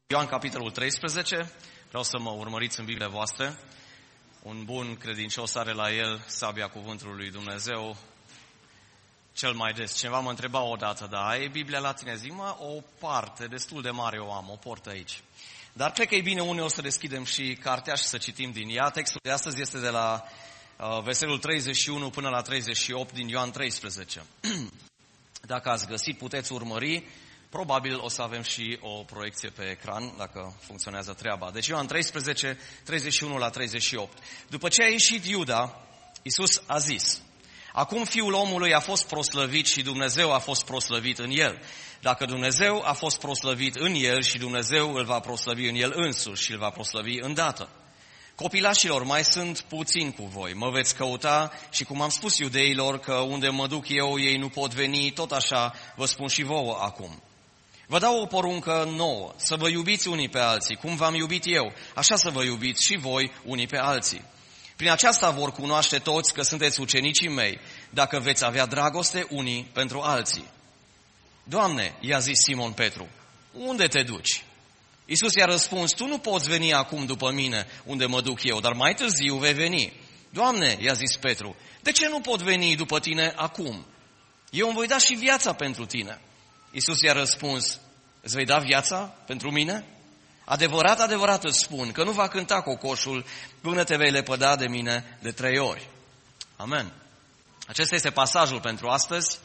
Ioan, capitolul 13, vreau să mă urmăriți în Biblia voastră. Un bun credincios are la el sabia cuvântului lui Dumnezeu cel mai des. Cineva mă întreba odată, dar ai Biblia la tine? Zic, o parte destul de mare o am, o port aici. Dar cred că e bine uneori să deschidem și cartea și să citim din ea. Textul de astăzi este de la versetul 31 până la 38 din Ioan 13. Dacă ați găsit, puteți urmări. Probabil o să avem și o proiecție pe ecran, dacă funcționează treaba. Deci Ioan 13, 31 la 38. După ce a ieșit Iuda, Iisus a zis: acum Fiul omului a fost proslăvit și Dumnezeu a fost proslăvit în el. Dacă Dumnezeu a fost proslăvit în el și Dumnezeu îl va proslăvi în el însuși și îl va proslăvi îndată. Copilașilor, mai sunt puțini cu voi, mă veți căuta și cum am spus iudeilor că unde mă duc eu ei nu pot veni, tot așa vă spun și vouă acum. Vă dau o poruncă nouă, să vă iubiți unii pe alții, cum v-am iubit eu, așa să vă iubiți și voi unii pe alții. Prin aceasta vor cunoaște toți că sunteți ucenicii mei, dacă veți avea dragoste unii pentru alții. Doamne, i-a zis Simon Petru, unde te duci? Iisus i-a răspuns, tu nu poți veni acum după mine unde mă duc eu, dar mai târziu vei veni. Doamne, i-a zis Petru, de ce nu pot veni după tine acum? Eu îmi voi da și viața pentru tine. Iisus i-a răspuns, îți vei da viața pentru mine? Adevărat, adevărat îți spun că nu va cânta cocoșul până te vei lepăda de mine de 3 ori. Amen. Acesta este pasajul pentru astăzi.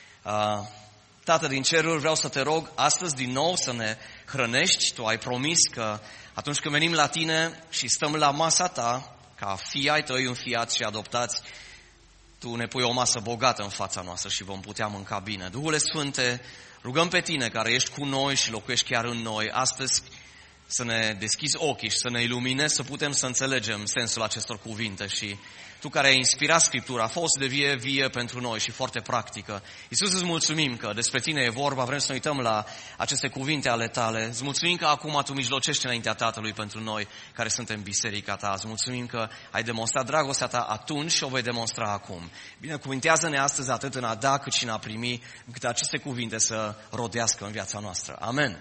Tată din ceruri, vreau să te rog astăzi din nou să ne hrănești. Tu ai promis că atunci când venim la tine și stăm la masa ta, ca fii ai tăi înfiați și adoptați, tu ne pui o masă bogată în fața noastră și vom putea mânca bine. Duhule Sfânte, rugăm pe tine care ești cu noi și locuiești chiar în noi, astăzi să ne deschizi ochii și să ne iluminezi, să putem să înțelegem sensul acestor cuvinte. Și tu care ai inspirat Scriptura, a fost de vie pentru noi și foarte practică. Iisus, îți mulțumim că despre tine e vorba, vrem să ne uităm la aceste cuvinte ale tale. Îți mulțumim că acum tu mijlocești înaintea Tatălui pentru noi care suntem biserica ta. Îți mulțumim că ai demonstrat dragostea ta atunci și o vei demonstra acum. Binecuvintează-ne astăzi atât în a da cât și în a primi, încât aceste cuvinte să rodească în viața noastră. Amen.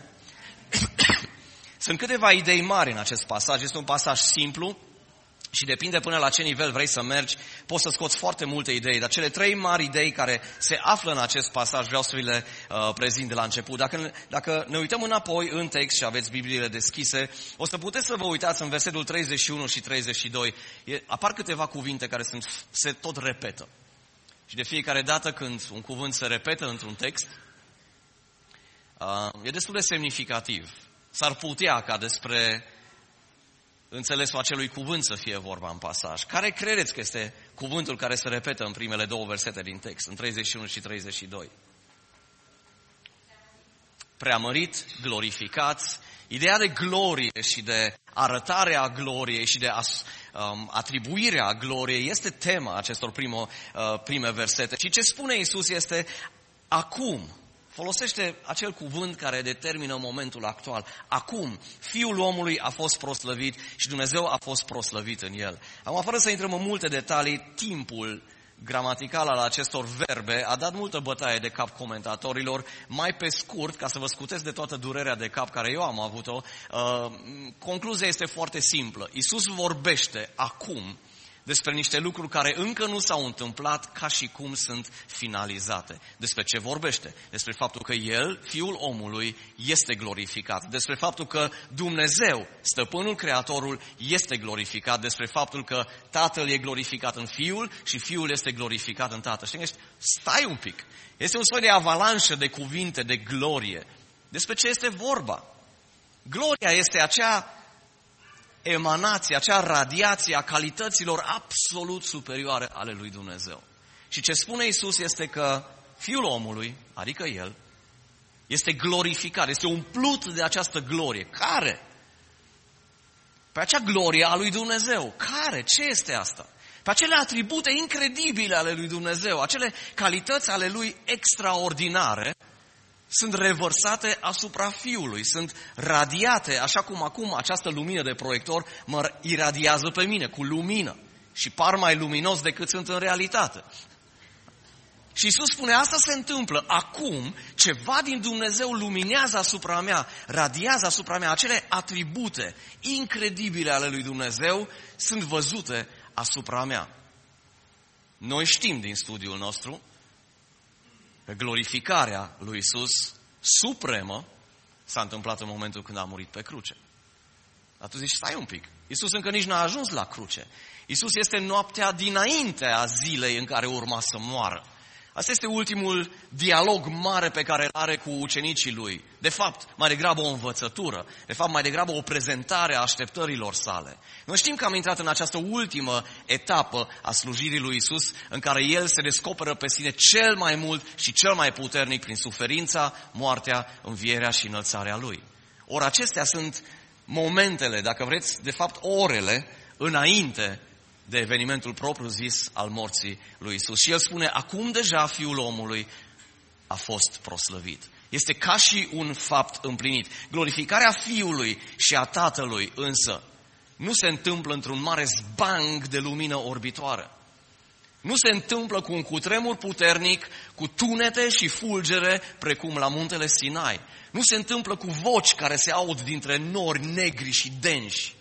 Sunt câteva idei mari în acest pasaj. Este un pasaj simplu și depinde până la ce nivel vrei să mergi. Poți să scoți foarte multe idei, dar cele 3 mari idei care se află în acest pasaj vreau să vi le prezint de la început. Dacă ne uităm înapoi în text și aveți Bibliile deschise, o să puteți să vă uitați în versetul 31 și 32. Apar câteva cuvinte care se tot repetă. Și de fiecare dată când un cuvânt se repetă într-un text, e destul de semnificativ. S-ar putea ca despre înțelesul acelui cuvânt să fie vorba în pasaj. Care credeți că este cuvântul care se repetă în primele 2 versete din text, în 31 și 32? Preamărit, glorificați. Ideea de glorie și de arătarea gloriei și de atribuirea gloriei este tema acestor prime versete. Și ce spune Iisus este acum. Folosește acel cuvânt care determină momentul actual. Acum, Fiul omului a fost proslăvit și Dumnezeu a fost proslăvit în el. Acum, fără să intrăm în multe detalii, timpul gramatical al acestor verbe a dat multă bătaie de cap comentatorilor. Mai pe scurt, ca să vă scutesc de toată durerea de cap care eu am avut-o, concluzia este foarte simplă. Iisus vorbește acum despre niște lucruri care încă nu s-au întâmplat ca și cum sunt finalizate. Despre ce vorbește? Despre faptul că El, Fiul omului, este glorificat. Despre faptul că Dumnezeu, Stăpânul Creatorul, este glorificat. Despre faptul că Tatăl e glorificat în Fiul și Fiul este glorificat în Tatăl. Și stai un pic. Este un soi de avalanșă de cuvinte, de glorie. Despre ce este vorba? Gloria este acea emanație, acea radiație a calităților absolut superioare ale lui Dumnezeu. Și ce spune Iisus este că Fiul omului, adică El, este glorificat, este umplut de această glorie. Care? Pe acea glorie a lui Dumnezeu. Care? Ce este asta? Pe acele atribute incredibile ale lui Dumnezeu, acele calități ale lui extraordinare, sunt revărsate asupra Fiului, sunt radiate, așa cum acum această lumină de proiector mă iradiază pe mine cu lumină și par mai luminos decât sunt în realitate. Și Iisus spune, asta se întâmplă acum, ceva din Dumnezeu luminează asupra mea, radiază asupra mea, acele atribute incredibile ale lui Dumnezeu sunt văzute asupra mea. Noi știm din studiul nostru că glorificarea lui Iisus supremă s-a întâmplat în momentul când a murit pe cruce. Dar tu zici, stai un pic, Iisus încă nici n-a ajuns la cruce. Iisus este noaptea dinaintea zilei în care urma să moară. Asta este ultimul dialog mare pe care îl are cu ucenicii lui. De fapt, mai degrabă o învățătură. De fapt, mai degrabă o prezentare a așteptărilor sale. Noi știm că am intrat în această ultimă etapă a slujirii lui Iisus, în care El se descoperă pe sine cel mai mult și cel mai puternic prin suferința, moartea, învierea și înălțarea Lui. Ori acestea sunt momentele, dacă vreți, de fapt orele, înainte de evenimentul propriu-zis al morții lui Iisus. Și el spune, acum deja Fiul omului a fost proslăvit. Este ca și un fapt împlinit. Glorificarea Fiului și a Tatălui însă nu se întâmplă într-un mare zbang de lumină orbitoare. Nu se întâmplă cu un cutremur puternic, cu tunete și fulgere, precum la muntele Sinai. Nu se întâmplă cu voci care se aud dintre nori negri și denși.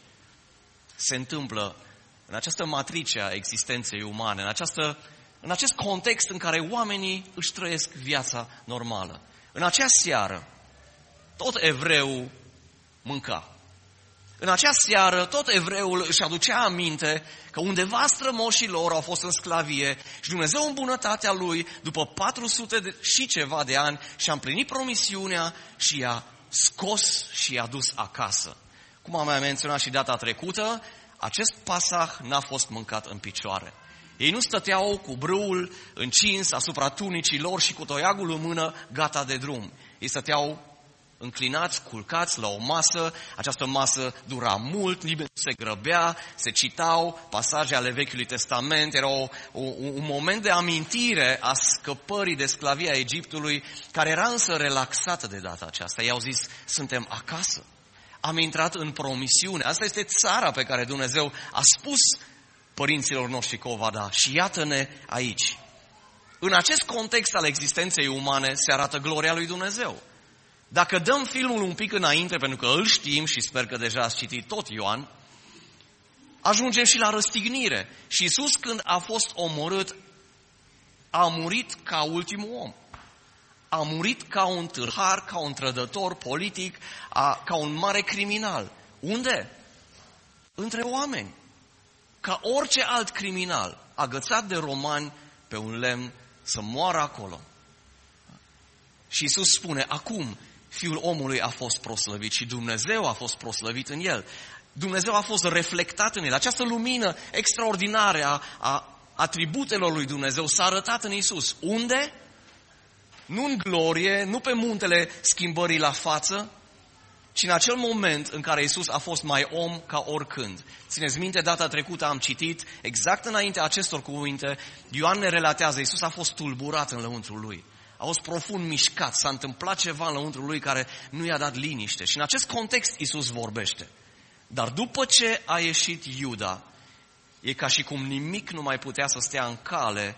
Se întâmplă în această matrice a existenței umane, în acest context în care oamenii își trăiesc viața normală. În acea seară, tot evreul mânca. În acea seară, tot evreul își aducea aminte că undeva strămoșii lor au fost în sclavie și Dumnezeu în bunătatea Lui, după 400 și ceva de ani, și-a împlinit promisiunea și i-a scos și i-a dus acasă. Cum am mai menționat și data trecută, acest pasah n-a fost mâncat în picioare. Ei nu stăteau cu brâul încins asupra tunicii lor și cu toiagul în mână, gata de drum. Ei stăteau înclinați, culcați la o masă. Această masă dura mult, nimeni nu se grăbea, se citau pasaje ale Vechiului Testament. Era un moment de amintire a scăpării de sclavia Egiptului, care era însă relaxată de data aceasta. Ei au zis, suntem acasă. Am intrat în promisiune. Asta este țara pe care Dumnezeu a spus părinților noștri că o va da. Și iată-ne aici. În acest context al existenței umane se arată gloria lui Dumnezeu. Dacă dăm filmul un pic înainte, pentru că îl știm și sper că deja ați citit tot Ioan, ajungem și la răstignire. Și Iisus, când a fost omorât, a murit ca ultimul om. A murit ca un tâlhar, ca un trădător politic, ca un mare criminal. Unde? Între oameni. Ca orice alt criminal, agățat de romani pe un lemn, să moară acolo. Și Iisus spune, acum Fiul omului a fost proslăvit și Dumnezeu a fost proslăvit în El. Dumnezeu a fost reflectat în El. Această lumină extraordinară a atributelor lui Dumnezeu s-a arătat în Iisus. Unde? Nu în glorie, nu pe muntele schimbării la față, ci în acel moment în care Iisus a fost mai om ca oricând. Țineți minte, data trecută am citit, exact înaintea acestor cuvinte, Ioan ne relatează, Iisus a fost tulburat în lăuntrul lui. A fost profund mișcat, s-a întâmplat ceva în lăuntrul lui care nu i-a dat liniște. Și în acest context Iisus vorbește. Dar după ce a ieșit Iuda, e ca și cum nimic nu mai putea să stea în cale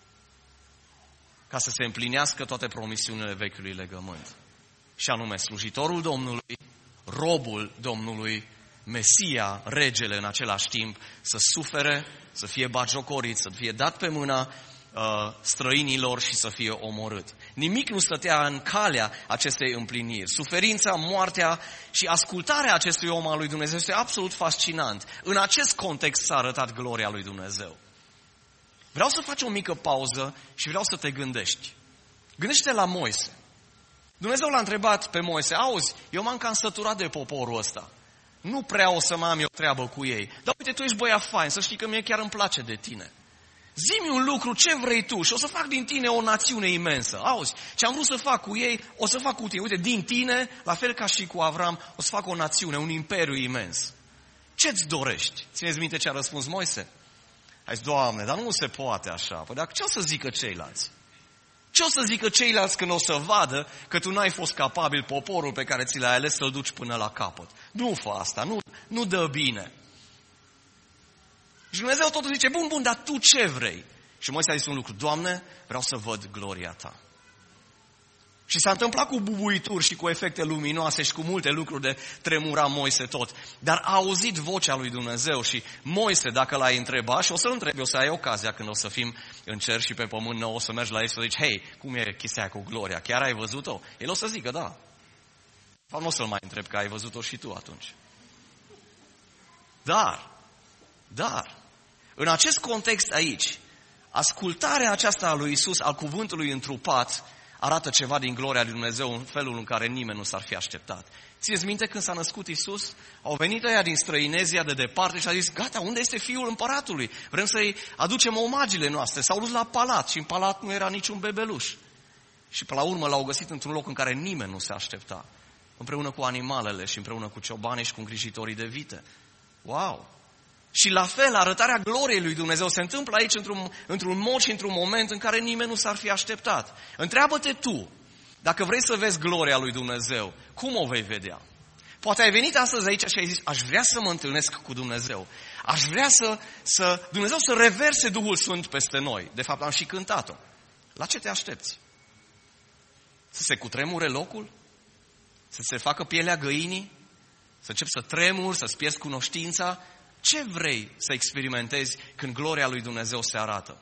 ca să se împlinească toate promisiunile vechiului legământ. Și anume, slujitorul Domnului, robul Domnului, Mesia, regele în același timp, să sufere, să fie batjocorit, să fie dat pe mâna străinilor și să fie omorât. Nimic nu stătea în calea acestei împliniri. Suferința, moartea și ascultarea acestui om al lui Dumnezeu este absolut fascinant. În acest context s-a arătat gloria lui Dumnezeu. Vreau să faci o mică pauză și vreau să te gândești. Gândește-te la Moise. Dumnezeu l-a întrebat pe Moise, auzi, eu m-am cam săturat de poporul ăsta. Nu prea o să mai am eu treabă cu ei. Dar uite, tu ești băiat fain, să știi că mie chiar îmi place de tine. Zi-mi un lucru, ce vrei tu și o să fac din tine o națiune imensă. Auzi, ce am vrut să fac cu ei, o să fac cu tine. Uite, din tine, la fel ca și cu Avram, o să fac o națiune, un imperiu imens. Ce-ți dorești? Țineți minte ce a răspuns Moise? Hai zis, Doamne, dar nu se poate așa. Păi dar ce o să zică ceilalți? Ce o să zică ceilalți când o să vadă că tu n-ai fost capabil poporul pe care ți l-ai ales să-l duci până la capăt? Nu fă asta, nu dă bine. Și Dumnezeu totul zice, bun, dar tu ce vrei? Și Moise a zis un lucru: Doamne, vreau să văd gloria ta. Și s-a întâmplat cu bubuituri și cu efecte luminoase și cu multe lucruri de tremura Moise tot. Dar a auzit vocea lui Dumnezeu și Moise, dacă l-ai întrebat, și o să-l întrebi, o să ai ocazia când o să fim în cer și pe pământ nou, o să mergi la el și să zici: hei, cum e chestia aia cu gloria? Chiar ai văzut-o? El o să zică da. Nu o să-l mai întreb, că ai văzut-o și tu atunci. Dar, în acest context aici, ascultarea aceasta a lui Isus, al cuvântului întrupat, arată ceva din gloria lui Dumnezeu în felul în care nimeni nu s-ar fi așteptat. Țineți minte când s-a născut Isus? Au venit ăia din străinezia de departe și a zis: gata, unde este Fiul Împăratului? Vrem să-i aducem omagile noastre. S-au dus la palat și în palat nu era niciun bebeluș. Și pe la urmă l-au găsit într-un loc în care nimeni nu se aștepta. Împreună cu animalele și împreună cu ciobanii și cu îngrijitorii de vite. Wow! Și la fel, arătarea gloriei lui Dumnezeu se întâmplă aici într-un mod și într-un moment în care nimeni nu s-ar fi așteptat. Întreabă-te tu, dacă vrei să vezi gloria lui Dumnezeu, cum o vei vedea? Poate ai venit astăzi aici și ai zis: aș vrea să mă întâlnesc cu Dumnezeu. Aș vrea să Dumnezeu să reverse Duhul Sfânt peste noi. De fapt, am și cântat-o. La ce te aștepți? Să se cutremure locul? Să se facă pielea găinii? Să începi să tremuri, să-ți pierzi cunoștința? Ce vrei să experimentezi când gloria lui Dumnezeu se arată?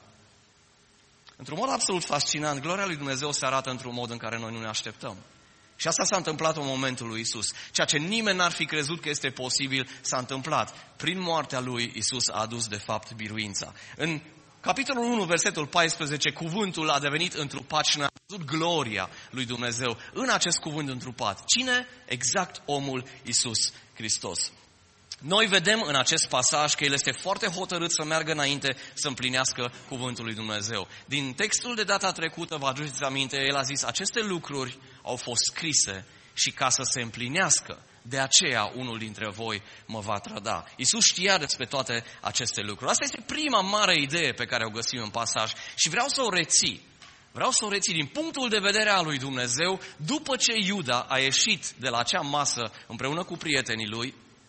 Într-un mod absolut fascinant, gloria lui Dumnezeu se arată într-un mod în care noi nu ne așteptăm. Și asta s-a întâmplat în momentul lui Isus. Ceea ce nimeni n-ar fi crezut că este posibil s-a întâmplat. Prin moartea lui, Isus a adus de fapt biruința. În capitolul 1, versetul 14, cuvântul a devenit întrupat și ne-a văzut gloria lui Dumnezeu în acest cuvânt întrupat. Cine? Exact omul Isus Hristos. Noi vedem în acest pasaj că El este foarte hotărât să meargă înainte să împlinească cuvântul lui Dumnezeu. Din textul de data trecută, vă aduceți aminte, El a zis: aceste lucruri au fost scrise și ca să se împlinească, de aceea unul dintre voi mă va trăda. Iisus știa despre toate aceste lucruri. Asta este prima mare idee pe care o găsim în pasaj și vreau să o reții. Vreau să o reții din punctul de vedere al lui Dumnezeu după ce Iuda a ieșit de la acea masă împreună cu prietenii lui.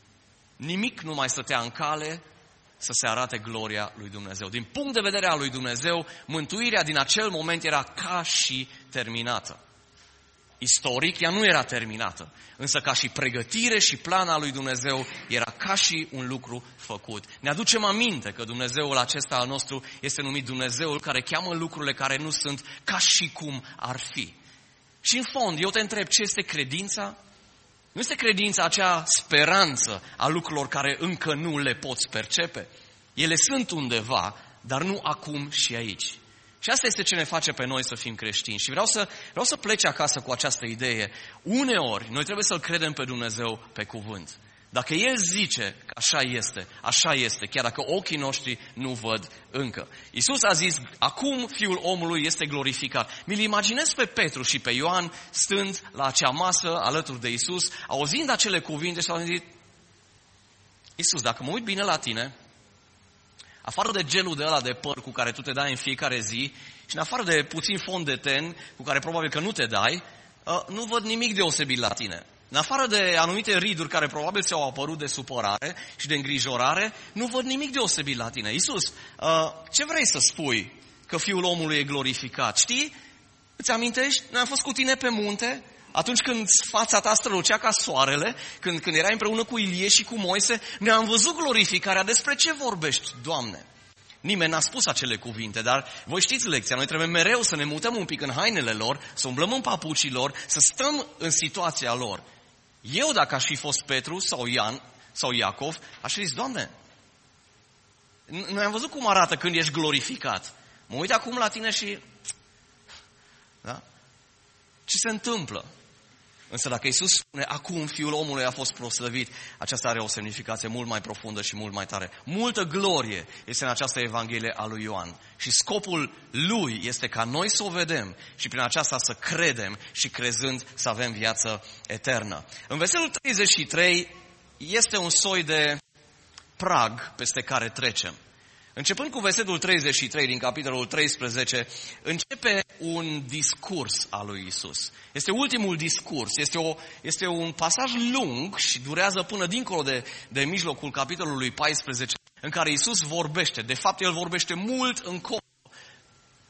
Nimic nu mai stătea în cale să se arate gloria lui Dumnezeu. Din punct de vedere al lui Dumnezeu, mântuirea din acel moment era ca și terminată. Istoric, ea nu era terminată, însă ca și pregătire și plan al lui Dumnezeu era ca și un lucru făcut. Ne aducem aminte că Dumnezeul acesta al nostru este numit Dumnezeul care cheamă lucrurile care nu sunt ca și cum ar fi. Și în fond, eu te întreb, ce este credința? Nu este credința acea speranță a lucrurilor care încă nu le poți percepe. Ele sunt undeva, dar nu acum și aici. Și asta este ce ne face pe noi să fim creștini. Și vreau să pleci acasă cu această idee. Uneori, noi trebuie să-L credem pe Dumnezeu pe cuvânt. Dacă El zice că așa este, chiar dacă ochii noștri nu văd încă. Iisus a zis: acum Fiul omului este glorificat. Mi-l imaginez pe Petru și pe Ioan stând la acea masă alături de Iisus, auzind acele cuvinte și au zis: Iisus, dacă mă uit bine la tine, afară de gelul de ăla de păr cu care tu te dai în fiecare zi și în afară de puțin fond de ten cu care probabil că nu te dai, nu văd nimic deosebit la tine. În afară de anumite riduri care probabil ți-au apărut de supărare și de îngrijorare, nu văd nimic deosebit la tine. Iisus, ce vrei să spui că Fiul omului e glorificat? Știi? Îți amintești? Noi am fost cu tine pe munte, atunci când fața ta strălucea ca soarele, când erai împreună cu Ilie și cu Moise, ne-am văzut glorificarea. Despre ce vorbești, Doamne? Nimeni n-a spus acele cuvinte, dar voi știți lecția. Noi trebuie mereu să ne mutăm un pic în hainele lor, să umblăm în papucii lor, să stăm în situația lor. Eu, dacă aș fi fost Petru sau Ioan sau Iacov, aș fi zis: Doamne, noi am văzut cum arată când ești glorificat. Mă uit acum la tine și... Da? Ce se întâmplă? Însă dacă Iisus spune: acum Fiul omului a fost proslăvit, aceasta are o semnificație mult mai profundă și mult mai tare. Multă glorie este în această Evanghelie a lui Ioan. Și scopul lui este ca noi să o vedem și prin aceasta să credem și crezând să avem viață eternă. În versetul 33 este un soi de prag peste care trecem. Începând cu versetul 33 din capitolul 13, începe un discurs al lui Isus. Este ultimul discurs, este un pasaj lung și durează până dincolo de mijlocul capitolului 14, în care Isus vorbește. De fapt, El vorbește mult încolo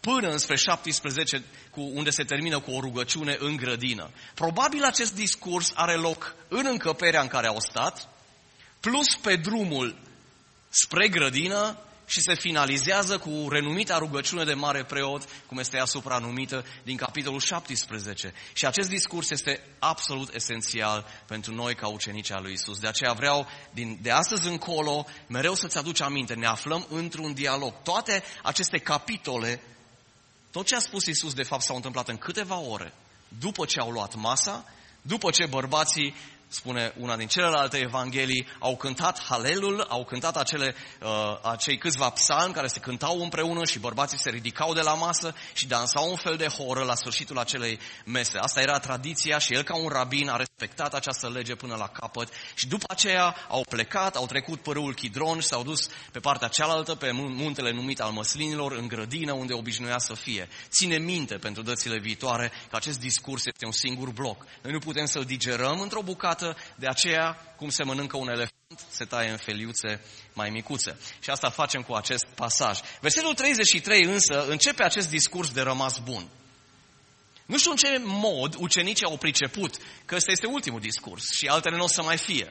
până înspre 17, unde se termină cu o rugăciune în grădină. Probabil acest discurs are loc în încăperea în care au stat, plus pe drumul spre grădină, și se finalizează cu renumita rugăciune de mare preot, cum este ea supranumită, din capitolul 17. Și acest discurs este absolut esențial pentru noi ca ucenici al lui Isus. De aceea vreau, de astăzi încolo, mereu să-ți aduci aminte, ne aflăm într-un dialog. Toate aceste capitole, tot ce a spus Isus, de fapt, s-au întâmplat în câteva ore, după ce au luat masa, după ce bărbații, spune una din celelalte evanghelii, au cântat Halelul, au cântat acei câțiva psalmi care se cântau împreună și bărbații se ridicau de la masă și dansau un fel de horă la sfârșitul acelei mese. Asta era tradiția și el, ca un rabin, a respectat această lege până la capăt și după aceea au plecat, au trecut pârâul Chidron și s-au dus pe partea cealaltă, pe muntele numit al Măslinilor, în grădină unde obișnuia să fie. Ține minte pentru dățile viitoare că acest discurs este un singur bloc. Noi nu putem să-l digerăm într-o bucată, de aceea, cum se mănâncă un elefant, se taie în feliuțe mai micuțe. Și asta facem cu acest pasaj. Versetul 33 însă începe acest discurs de rămas bun. Nu știu în ce mod ucenicii au priceput că ăsta este ultimul discurs și altele nu o să mai fie.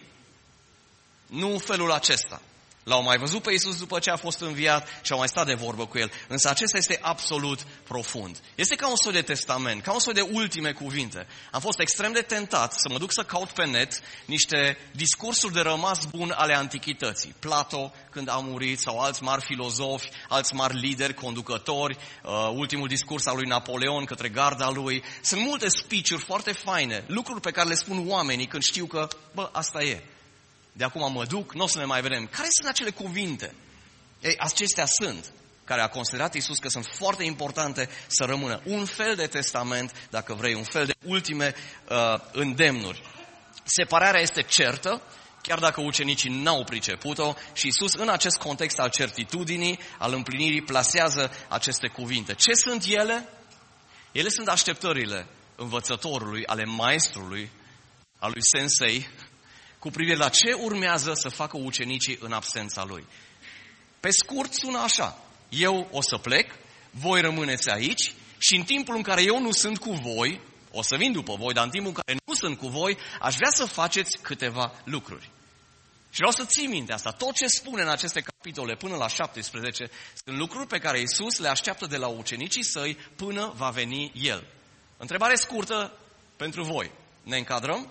Nu în felul acesta. L-au mai văzut pe Iisus după ce a fost înviat și au mai stat de vorbă cu el. Însă acesta este absolut profund. Este ca un soi de testament, ca un soi de ultime cuvinte. Am fost extrem de tentat să mă duc să caut pe net niște discursuri de rămas bun ale antichității. Plato, când a murit, sau alți mari filozofi, alți mari lideri, conducători, ultimul discurs al lui Napoleon către garda lui. Sunt multe speech-uri foarte faine, lucruri pe care le spun oamenii când știu că, asta e. De acum mă duc, nu o să ne mai vedem. Care sunt acele cuvinte? Ei, acestea sunt, care a considerat Iisus că sunt foarte importante să rămână. Un fel de testament, dacă vrei, un fel de ultime îndemnuri. Separarea este certă, chiar dacă ucenicii n-au priceput-o, și Iisus, în acest context al certitudinii, al împlinirii, plasează aceste cuvinte. Ce sunt ele? Ele sunt așteptările învățătorului, ale maestrului, al lui sensei, cu privire la ce urmează să facă ucenicii în absența lui. Pe scurt sună așa: eu o să plec, voi rămâneți aici și în timpul în care eu nu sunt cu voi, o să vin după voi, dar în timpul în care nu sunt cu voi, aș vrea să faceți câteva lucruri. Și vreau să ții minte asta. Tot ce spune în aceste capitole până la 17 sunt lucruri pe care Iisus le așteaptă de la ucenicii săi până va veni El. Întrebare scurtă pentru voi. Ne încadrăm?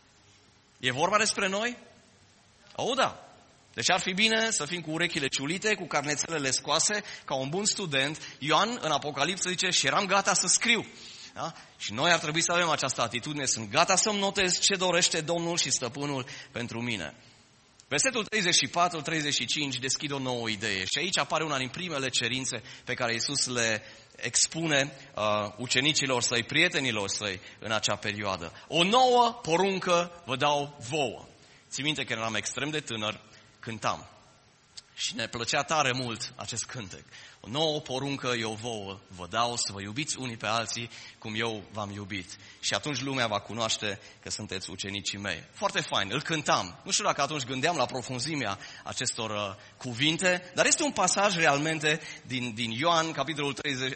E vorba despre noi? Da. Deci ar fi bine să fim cu urechile ciulite, cu carnețelele scoase, ca un bun student. Ioan în Apocalipsă zice: și eram gata să scriu. Da? Și noi ar trebui să avem această atitudine. Sunt gata să-mi notez ce dorește Domnul și Stăpânul pentru mine. Versetul 34-35 deschid o nouă idee. Și aici apare una din primele cerințe pe care Iisus le expune ucenicilor săi, prietenilor săi în acea perioadă. O nouă poruncă vă dau vouă. Ții minte că eram extrem de tânăr, cântam. Și ne plăcea tare mult acest cântec. O nouă poruncă eu vouă vă dau, să vă iubiți unii pe alții cum eu v-am iubit. Și atunci lumea va cunoaște că sunteți ucenicii mei. Foarte fain, îl cântam. Nu știu dacă atunci gândeam la profunzimea acestor cuvinte, dar este un pasaj realmente din Ioan, capitolul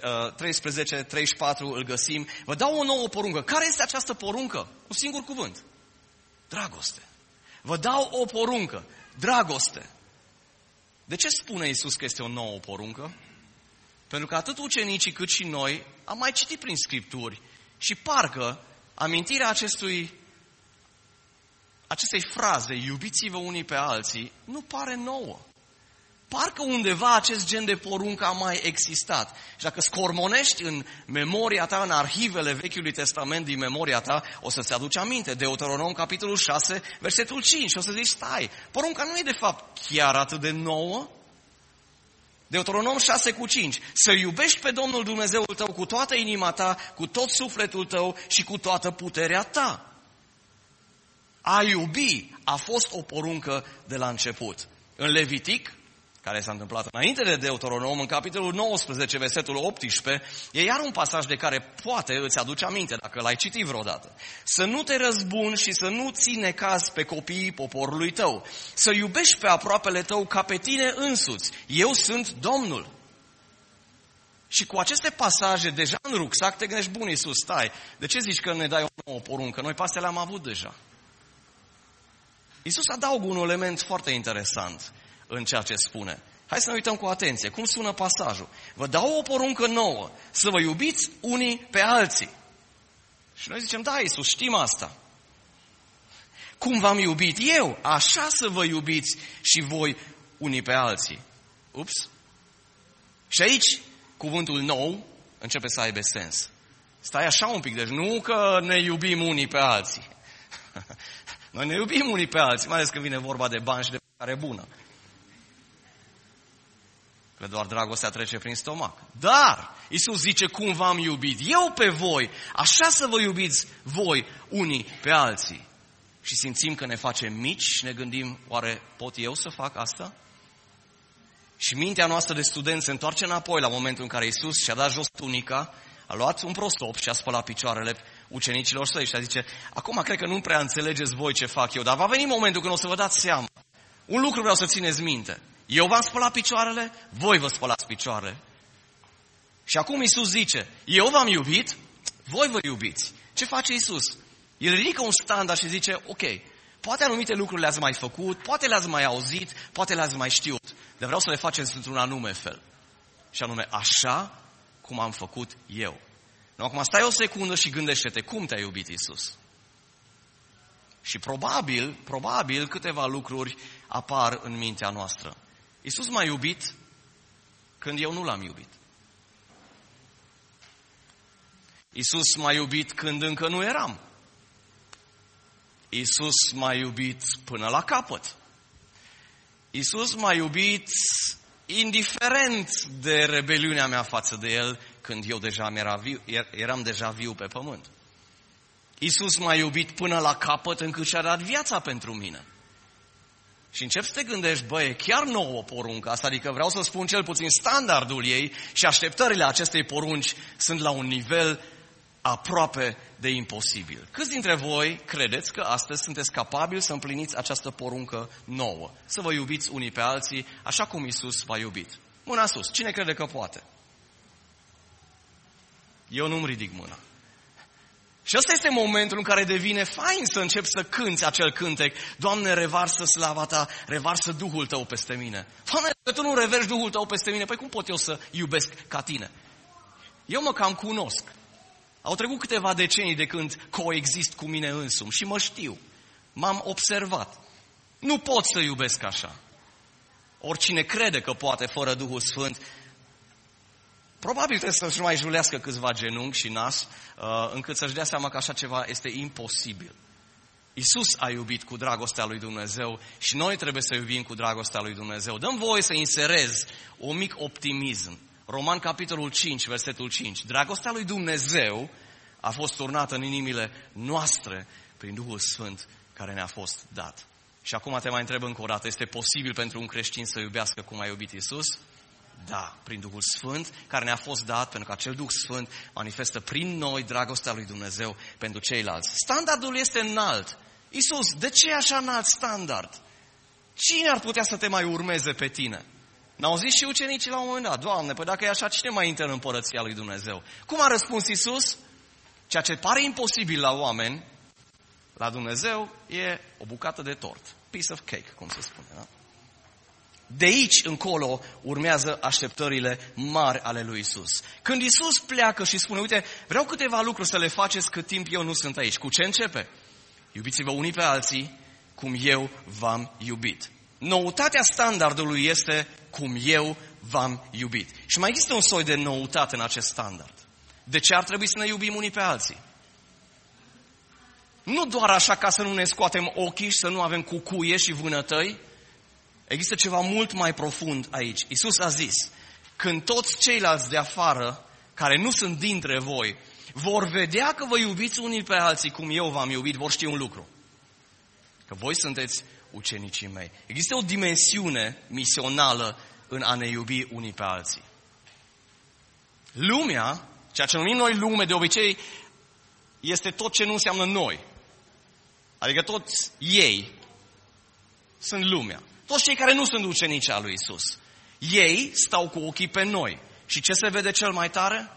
13-34, îl găsim. Vă dau o nouă poruncă. Care este această poruncă? Un singur cuvânt. Dragoste. Vă dau o poruncă. Dragoste. De ce spune Iisus că este o nouă poruncă? Pentru că atât ucenicii cât și noi am mai citit prin Scripturi și parcă amintirea acestei fraze, iubiți-vă unii pe alții, nu pare nouă. Parcă undeva acest gen de poruncă a mai existat. Și dacă scormonești în memoria ta, în arhivele Vechiului Testament din memoria ta, o să-ți aduci aminte. Deuteronom, capitolul 6, versetul 5. Și o să zici: stai, porunca nu e de fapt chiar atât de nouă. Deuteronom 6:5. Să iubești pe Domnul Dumnezeul tău cu toată inima ta, cu tot sufletul tău și cu toată puterea ta. A iubi a fost o poruncă de la început. În Levitic, care s-a întâmplat înainte de Deuteronom, în capitolul 19, versetul 18, e iar un pasaj de care poate îți aduce aminte, dacă l-ai citit vreodată. Să nu te răzbuni și să nu ții necaz pe copiii poporului tău. Să iubești pe aproapele tău ca pe tine însuți. Eu sunt Domnul. Și cu aceste pasaje deja în rucsac te gândești, bun Iisus, stai, de ce zici că ne dai o nouă poruncă? Noi pe astea le-am avut deja. Iisus adaugă un element foarte interesant în ceea ce spune. Hai să ne uităm cu atenție. Cum sună pasajul? Vă dau o poruncă nouă, să vă iubiți unii pe alții. Și noi zicem, da, Iisus, știm asta. Cum v-am iubit eu, așa să vă iubiți și voi unii pe alții. Ups! Și aici, cuvântul nou începe să aibă sens. Stai așa un pic, deci nu că ne iubim unii pe alții. Noi ne iubim unii pe alții, mai ales când vine vorba de bani și de mâncare bună. Că doar dragostea trece prin stomac. Dar Iisus zice, cum v-am iubit eu pe voi, așa să vă iubiți voi unii pe alții. Și simțim că ne facem mici și ne gândim, oare pot eu să fac asta? Și mintea noastră de student se întoarce înapoi la momentul în care Iisus și-a dat jos tunica, a luat un prostop și a spălat picioarele ucenicilor săi și a zice, acum cred că nu prea înțelegeți voi ce fac eu, dar va veni momentul când o să vă dați seama. Un lucru vreau să țineți minte. Eu v-am spălat picioarele, voi vă spălați picioarele. Și acum Iisus zice, eu v-am iubit, voi vă iubiți. Ce face Iisus? El ridică un standard și zice, ok, poate anumite lucruri le-ați mai făcut, poate le-ați mai auzit, poate le-ați mai știut, dar vreau să le faceți într-un anume fel. Și anume, așa cum am făcut eu. Nu, acum stai o secundă și gândește-te, cum te-a iubit Iisus? Și probabil câteva lucruri apar în mintea noastră. Iisus m-a iubit când eu nu l-am iubit. Iisus m-a iubit când încă nu eram. Iisus m-a iubit până la capăt. Iisus m-a iubit indiferent de rebeliunea mea față de El când eu deja eram deja viu pe pământ. Iisus m-a iubit până la capăt încât și-a dat viața pentru mine. Și începi să te gândești, băi, e chiar nouă porunca asta, adică vreau să spun cel puțin standardul ei și așteptările acestei porunci sunt la un nivel aproape de imposibil. Câți dintre voi credeți că astăzi sunteți capabili să împliniți această poruncă nouă? Să vă iubiți unii pe alții așa cum Iisus v-a iubit. Mâna sus. Cine crede că poate? Eu nu-mi ridic mâna. Și ăsta este momentul în care devine fain să începi să cânți acel cântec. Doamne, revarsă slava Ta, revarsă Duhul Tău peste mine. Doamne, că Tu nu reverși Duhul Tău peste mine, păi cum pot eu să iubesc ca Tine? Eu mă cam cunosc. Au trecut câteva decenii de când coexist cu mine însumi și mă știu. M-am observat. Nu pot să iubesc așa. Oricine crede că poate fără Duhul Sfânt, probabil trebuie să-și mai julească câțiva genunchi și nas, încât să-și dea seama că așa ceva este imposibil. Iisus a iubit cu dragostea lui Dumnezeu și noi trebuie să iubim cu dragostea lui Dumnezeu. Dăm voie să inserez un mic optimism. Roman, capitolul 5, versetul 5. Dragostea lui Dumnezeu a fost turnată în inimile noastre prin Duhul Sfânt care ne-a fost dat. Și acum te mai întreb încă o dată, este posibil pentru un creștin să iubească cum a iubit Iisus? Da, prin Duhul Sfânt care ne-a fost dat, pentru că acel Duh Sfânt manifestă prin noi dragostea lui Dumnezeu pentru ceilalți. Standardul este înalt. Iisus, de ce e așa înalt standard? Cine ar putea să te mai urmeze pe tine? N-au zis și ucenicii la un moment dat, Doamne, păi dacă e așa, cine mai intră în împărăția lui Dumnezeu? Cum a răspuns Iisus? Ceea ce pare imposibil la oameni, la Dumnezeu e o bucată de tort. Piece of cake, cum se spune, da? De aici încolo urmează așteptările mari ale lui Iisus. Când Iisus pleacă și spune, uite, vreau câteva lucruri să le faceți cât timp eu nu sunt aici. Cu ce începe? Iubiți-vă unii pe alții cum eu v-am iubit. Noutatea standardului este cum eu v-am iubit. Și mai există un soi de noutate în acest standard. De ce ar trebui să ne iubim unii pe alții? Nu doar așa ca să nu ne scoatem ochii și să nu avem cucuie și vânătăi. Există ceva mult mai profund aici. Iisus a zis, când toți ceilalți de afară, care nu sunt dintre voi, vor vedea că vă iubiți unii pe alții cum eu v-am iubit, vor ști un lucru. Că voi sunteți ucenicii mei. Există o dimensiune misională în a ne iubi unii pe alții. Lumea, ceea ce numim noi lume de obicei, este tot ce nu înseamnă noi. Adică toți ei sunt lumea. Toți cei care nu sunt ucenici al lui Iisus. Ei stau cu ochii pe noi. Și ce se vede cel mai tare?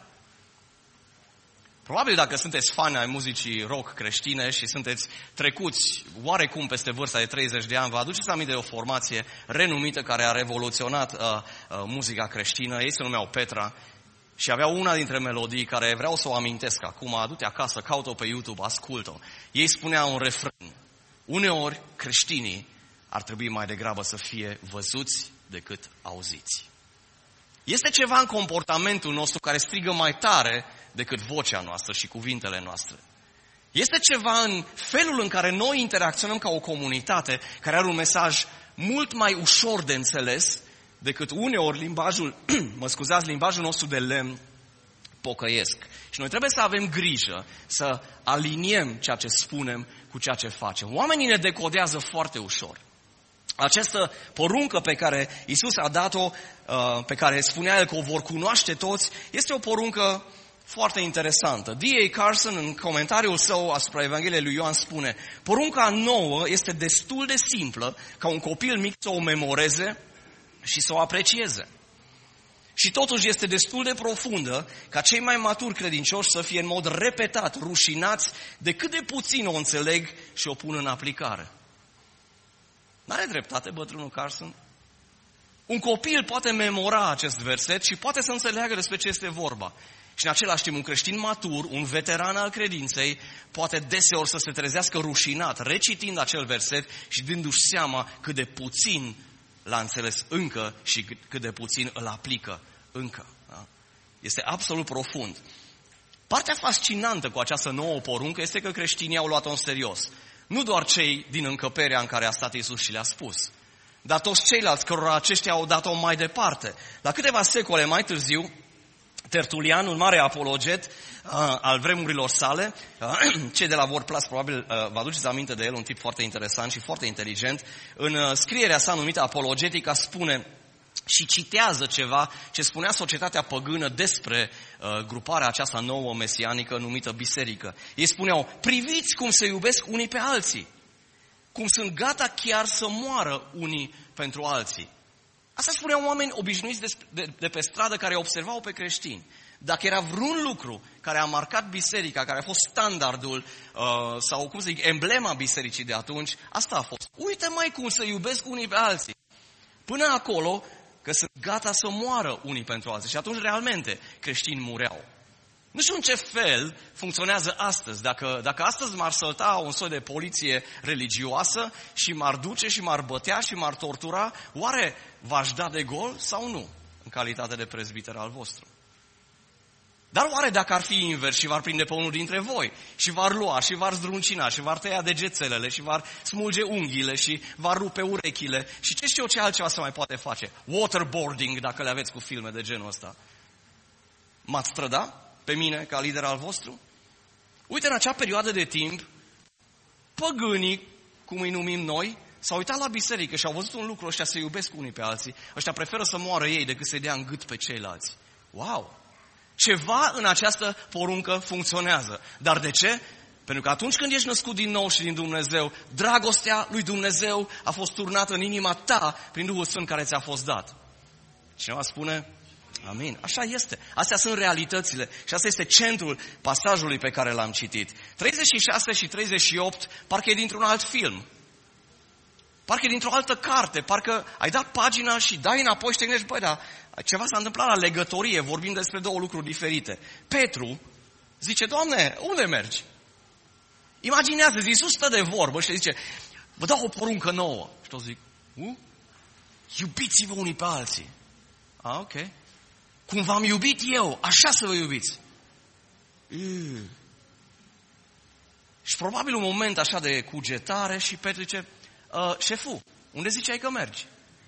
Probabil dacă sunteți fani ai muzicii rock creștine și sunteți trecuți oarecum peste vârsta de 30 de ani, vă aduceți aminte de o formație renumită care a revoluționat muzica creștină. Ei se numeau Petra și aveau una dintre melodii care vreau să o amintesc acum. Adu-te acasă, caut-o pe YouTube, ascult-o. Ei spuneau un refren: uneori creștinii ar trebui mai degrabă să fie văzuți decât auziți. Este ceva în comportamentul nostru care strigă mai tare decât vocea noastră și cuvintele noastre. Este ceva în felul în care noi interacționăm ca o comunitate care are un mesaj mult mai ușor de înțeles decât uneori limbajul nostru de lemn pocăiesc. Și noi trebuie să avem grijă să aliniem ceea ce spunem cu ceea ce facem. Oamenii ne decodează foarte ușor. Această poruncă pe care Iisus a dat-o, pe care spunea El că o vor cunoaște toți, este o poruncă foarte interesantă. D.A. Carson, în comentariul său asupra Evangheliei lui Ioan, spune: porunca nouă este destul de simplă ca un copil mic să o memoreze și să o aprecieze. Și totuși este destul de profundă ca cei mai maturi credincioși să fie în mod repetat rușinați de cât de puțin o înțeleg și o pun în aplicare. N-are dreptate bătrânul Carson? Un copil poate memora acest verset și poate să înțeleagă despre ce este vorba. Și în același timp un creștin matur, un veteran al credinței, poate deseori să se trezească rușinat, recitind acel verset și dându-și seama cât de puțin l-a înțeles încă și cât de puțin îl aplică încă. Da? Este absolut profund. Partea fascinantă cu această nouă poruncă este că creștinii au luat-o în serios. Nu doar cei din încăperea în care a stat Iisus și le-a spus, dar toți ceilalți cărora aceștia au dat-o mai departe. La câteva secole mai târziu, Tertulian, un mare apologet al vremurilor sale, cei de la Word Plus probabil vă aduceți aminte de el, un tip foarte interesant și foarte inteligent, în scrierea sa numită Apologetica spune și citează ceva ce spunea societatea păgână despre gruparea aceasta nouă mesianică numită biserică. Ei spuneau: priviți cum se iubesc unii pe alții, cum sunt gata chiar să moară unii pentru alții. Asta spuneau oameni obișnuiți de pe stradă care observau pe creștini. Dacă era vreun lucru care a marcat biserica, care a fost standardul sau, cum să zic, emblema bisericii de atunci, asta a fost. Uite mai cum se iubesc unii pe alții. Până acolo că sunt gata să moară unii pentru alții. Și atunci, realmente, creștini mureau. Nu știu în ce fel funcționează astăzi. Dacă astăzi m-ar sălta un soi de poliție religioasă și m-ar duce și m-ar bătea și m-ar tortura, oare v-aș da de gol sau nu, în calitate de prezbiter al vostru? Dar oare dacă ar fi invers și v-ar prinde pe unul dintre voi și v-ar lua și v-ar zdruncina și v-ar tăia degețelele și v-ar smulge unghiile și v-ar rupe urechile și ce știu eu ce altceva se mai poate face? Waterboarding, dacă le aveți cu filme de genul ăsta. M-ați străda pe mine ca lider al vostru? Uite, în acea perioadă de timp, păgânii, cum îi numim noi, s-au uitat la biserică și au văzut un lucru: ăștia se iubesc unii pe alții, ăștia preferă să moară ei decât să-i dea în gât pe ceilalți. Wow! Ceva în această poruncă funcționează. Dar de ce? Pentru că atunci când ești născut din nou și din Dumnezeu, dragostea lui Dumnezeu a fost turnată în inima ta prin Duhul Sfânt care ți-a fost dat. Cineva spune: amin. Așa este. Astea sunt realitățile. Și asta este centrul pasajului pe care l-am citit. 36 și 38 parcă e dintr-un alt film. Parcă e dintr-o altă carte. Parcă ai dat pagina și dai înapoi și te gândești: băi, dar ceva s-a întâmplat la legătorie. Vorbim despre două lucruri diferite. Petru zice: Doamne, unde mergi? Imaginează-ți, Iisus stă de vorbă și zice: vă dau o poruncă nouă. Și tot zic: iubiți-vă unii pe alții. Ok. Cum v-am iubit eu, așa să vă iubiți. Și probabil un moment așa de cugetare și Petru zice: șeful, unde ziceai că mergi?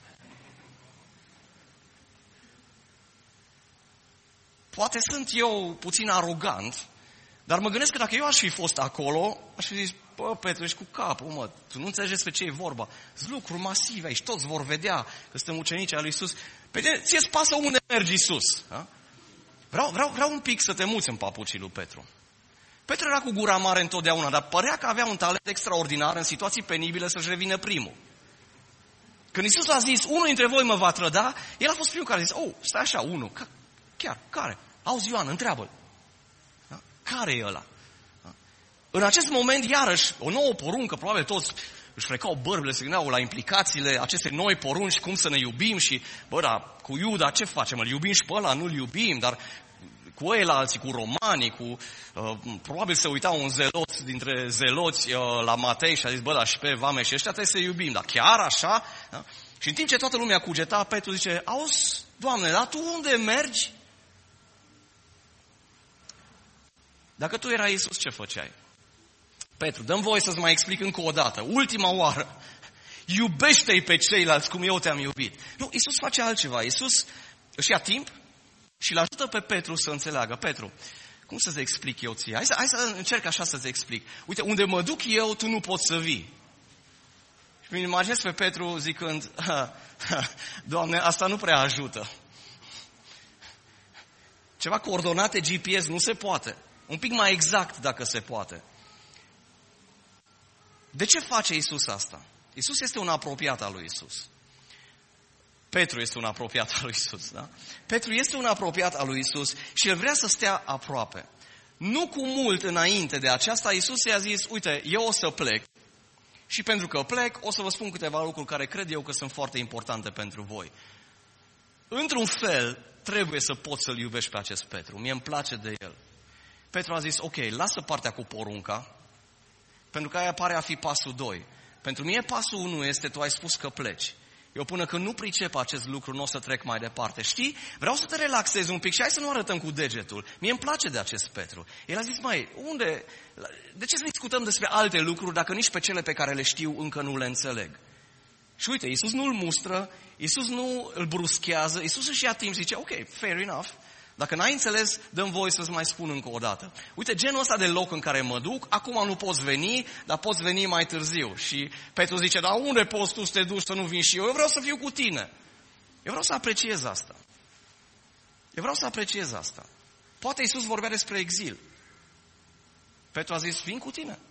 Poate sunt eu puțin arogant, dar mă gândesc că dacă eu aș fi fost acolo, aș fi zis: bă, Petru, ești cu capul, mă, tu nu înțelegi despre ce e vorba. Sunt lucruri masive aici, toți vor vedea că suntem ucenici al lui Iisus. Pe tine, ție-ți pasă unde mergi Iisus. Da? Vreau un pic să te muți în papucii lui Petru. Petru era cu gura mare întotdeauna, dar părea că avea un talent extraordinar în situații penibile să-și revină primul. Când Iisus l-a zis: unul dintre voi mă va trăda, el a fost primul care a zis: stai așa, unul. chiar, care? Auzi, Ioan, întreabă-l. Da? Care e ăla? Da? În acest moment, iarăși, o nouă poruncă, probabil toți își frecau bărbile, se gândeau la implicațiile acestei noi porunci, cum să ne iubim și, cu Iuda ce facem? Îl iubim și pe ăla, nu-l iubim, dar cu ei la alții, cu romanii, probabil se uita un zelot dintre zeloți la Matei și a zis, dar și pe vame și ăștia trebuie să iubim, dar chiar așa? Da? Și în timp ce toată lumea cugeta, Petru zice, auzi, Doamne, dar tu unde mergi? Dacă tu erai Iisus, ce făceai? Petru, dă-mi voie să-ți mai explic încă o dată, ultima oară. Iubește-i pe ceilalți cum eu te-am iubit. Nu, Iisus face altceva. Iisus își ia timp și îl ajută pe Petru să înțeleagă. Petru, cum să-ți explic eu ție? Hai să încerc așa să-ți explic. Uite, unde mă duc eu, tu nu poți să vii. Și mi imaginez pe Petru zicând, Doamne, asta nu prea ajută. Ceva coordonate GPS nu se poate. Un pic mai exact dacă se poate. De ce face Iisus asta? Iisus este un apropiat al lui Iisus. Petru este un apropiat al lui Iisus, da? Petru este un apropiat al lui Iisus și el vrea să stea aproape. Nu cu mult înainte de aceasta, Iisus i-a zis, uite, eu o să plec și pentru că plec, o să vă spun câteva lucruri care cred eu că sunt foarte importante pentru voi. Într-un fel, trebuie să poți să-l iubești pe acest Petru. Mie îmi place de el. Petru a zis, ok, lasă partea cu porunca, pentru că aia pare a fi pasul 2. Pentru mine pasul 1 este, tu ai spus că pleci. Eu până când nu pricep acest lucru, nu o să trec mai departe. Știi? Vreau să te relaxezi un pic și hai să nu arătăm cu degetul. Mie îmi place de acest Petru. El a zis, de ce să discutăm despre alte lucruri dacă nici pe cele pe care le știu încă nu le înțeleg? Și uite, Iisus nu îl mustră, Iisus nu îl bruschează, Iisus își ia timp și zice, ok, fair enough. Dacă n-ai înțeles, dă-mi voie să-ți mai spun încă o dată. Uite, genul ăsta de loc în care mă duc, acum nu poți veni, dar poți veni mai târziu. Și Petru zice, dar unde poți tu să te duci să nu vin și eu? Eu vreau să fiu cu tine. Eu vreau să apreciez asta. Poate Iisus vorbea despre exil. Petru a zis, vin cu tine.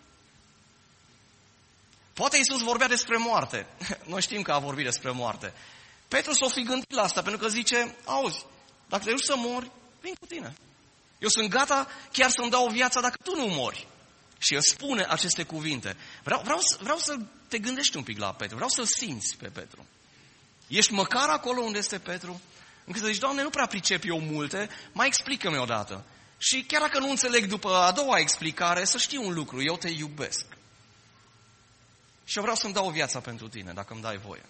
Poate Iisus vorbea despre moarte. Noi știm că a vorbit despre moarte. Petru s-o fi gândit la asta, pentru că zice, auzi, dacă te duci să mori, vin cu tine. Eu sunt gata chiar să-mi dau viața dacă tu nu mori. Și el spune aceste cuvinte. Vreau să te gândești un pic la Petru. Vreau să-l simți pe Petru. Ești măcar acolo unde este Petru? Încât să zici, Doamne, nu prea pricep eu multe, mai explică-mi odată. Și chiar dacă nu înțeleg după a doua explicare, să știu un lucru, eu te iubesc. Și eu vreau să-mi dau viața pentru tine, dacă îmi dai voie.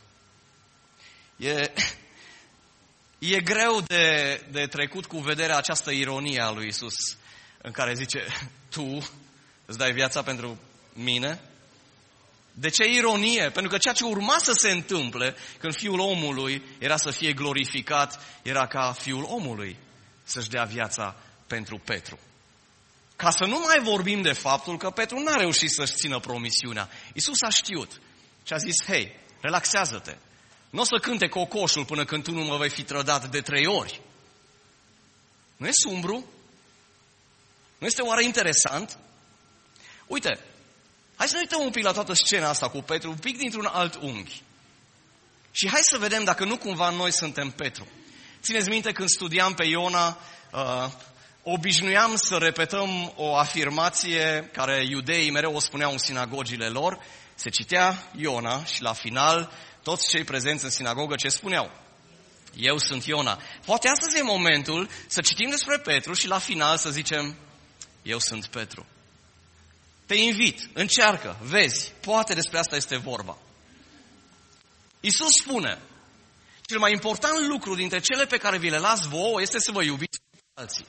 E greu de trecut cu vederea această ironie a lui Iisus, în care zice, tu îți dai viața pentru mine? De ce ironie? Pentru că ceea ce urma să se întâmple când Fiul omului era să fie glorificat, era ca Fiul omului să-și dea viața pentru Petru. Ca să nu mai vorbim de faptul că Petru n-a reușit să-și țină promisiunea. Iisus a știut și a zis, hei, relaxează-te. Nu o să cânte cocoșul până când tu nu mă vei fi trădat de 3 ori. Nu e sumbru? Nu este oare interesant? Uite, hai să ne uităm un pic la toată scena asta cu Petru, un pic dintr-un alt unghi. Și hai să vedem dacă nu cumva noi suntem Petru. Țineți minte când studiam pe Iona, obișnuiam să repetăm o afirmație care iudeii mereu o spuneau în sinagogile lor. Se citea Iona și la final toți cei prezenți în sinagogă ce spuneau? Eu sunt Iona. Poate astăzi e momentul să citim despre Petru și la final să zicem, eu sunt Petru. Te invit, încearcă, vezi, poate despre asta este vorba. Iisus spune, cel mai important lucru dintre cele pe care vi le las vouă este să vă iubiți pe alții.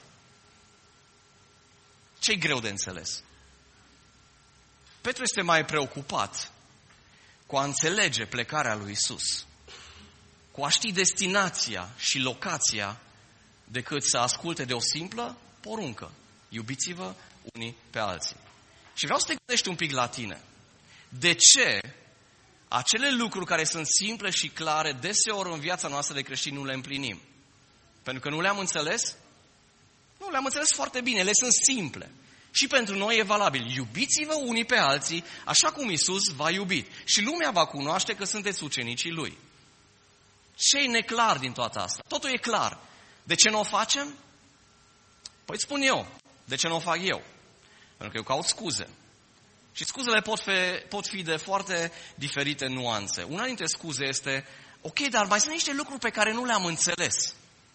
Ce-i greu de înțeles? Petru este mai preocupat cu a înțelege plecarea lui Iisus, cu a ști destinația și locația, decât să asculte de o simplă poruncă. Iubiți-vă unii pe alții. Și vreau să te gândești un pic la tine. De ce acele lucruri care sunt simple și clare, deseori în viața noastră de creștini nu le împlinim? Pentru că nu le-am înțeles? Nu, le-am înțeles foarte bine, ele sunt simple. Și pentru noi e valabil. Iubiți-vă unii pe alții, așa cum Iisus v-a iubit. Și lumea va cunoaște că sunteți ucenicii Lui. Ce e neclar din toată asta? Totul e clar. De ce nu o facem? Păi îți spun eu. De ce nu o fac eu? Pentru că eu caut scuze. Și scuzele pot fi de foarte diferite nuanțe. Una dintre scuze este, ok, dar mai sunt niște lucruri pe care nu le-am înțeles.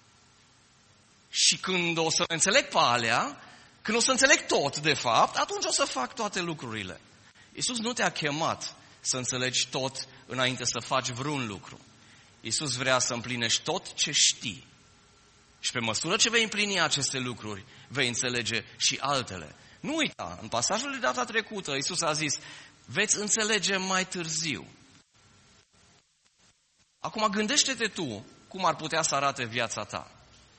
Și când o să le înțeleg pe alea, când o să înțeleg tot, de fapt, atunci o să fac toate lucrurile. Iisus nu te-a chemat să înțelegi tot înainte să faci vreun lucru. Iisus vrea să împlinești tot ce știi. Și pe măsură ce vei împlini aceste lucruri, vei înțelege și altele. Nu uita, în pasajul de data trecută, Iisus a zis, veți înțelege mai târziu. Acum gândește-te tu cum ar putea să arate viața ta.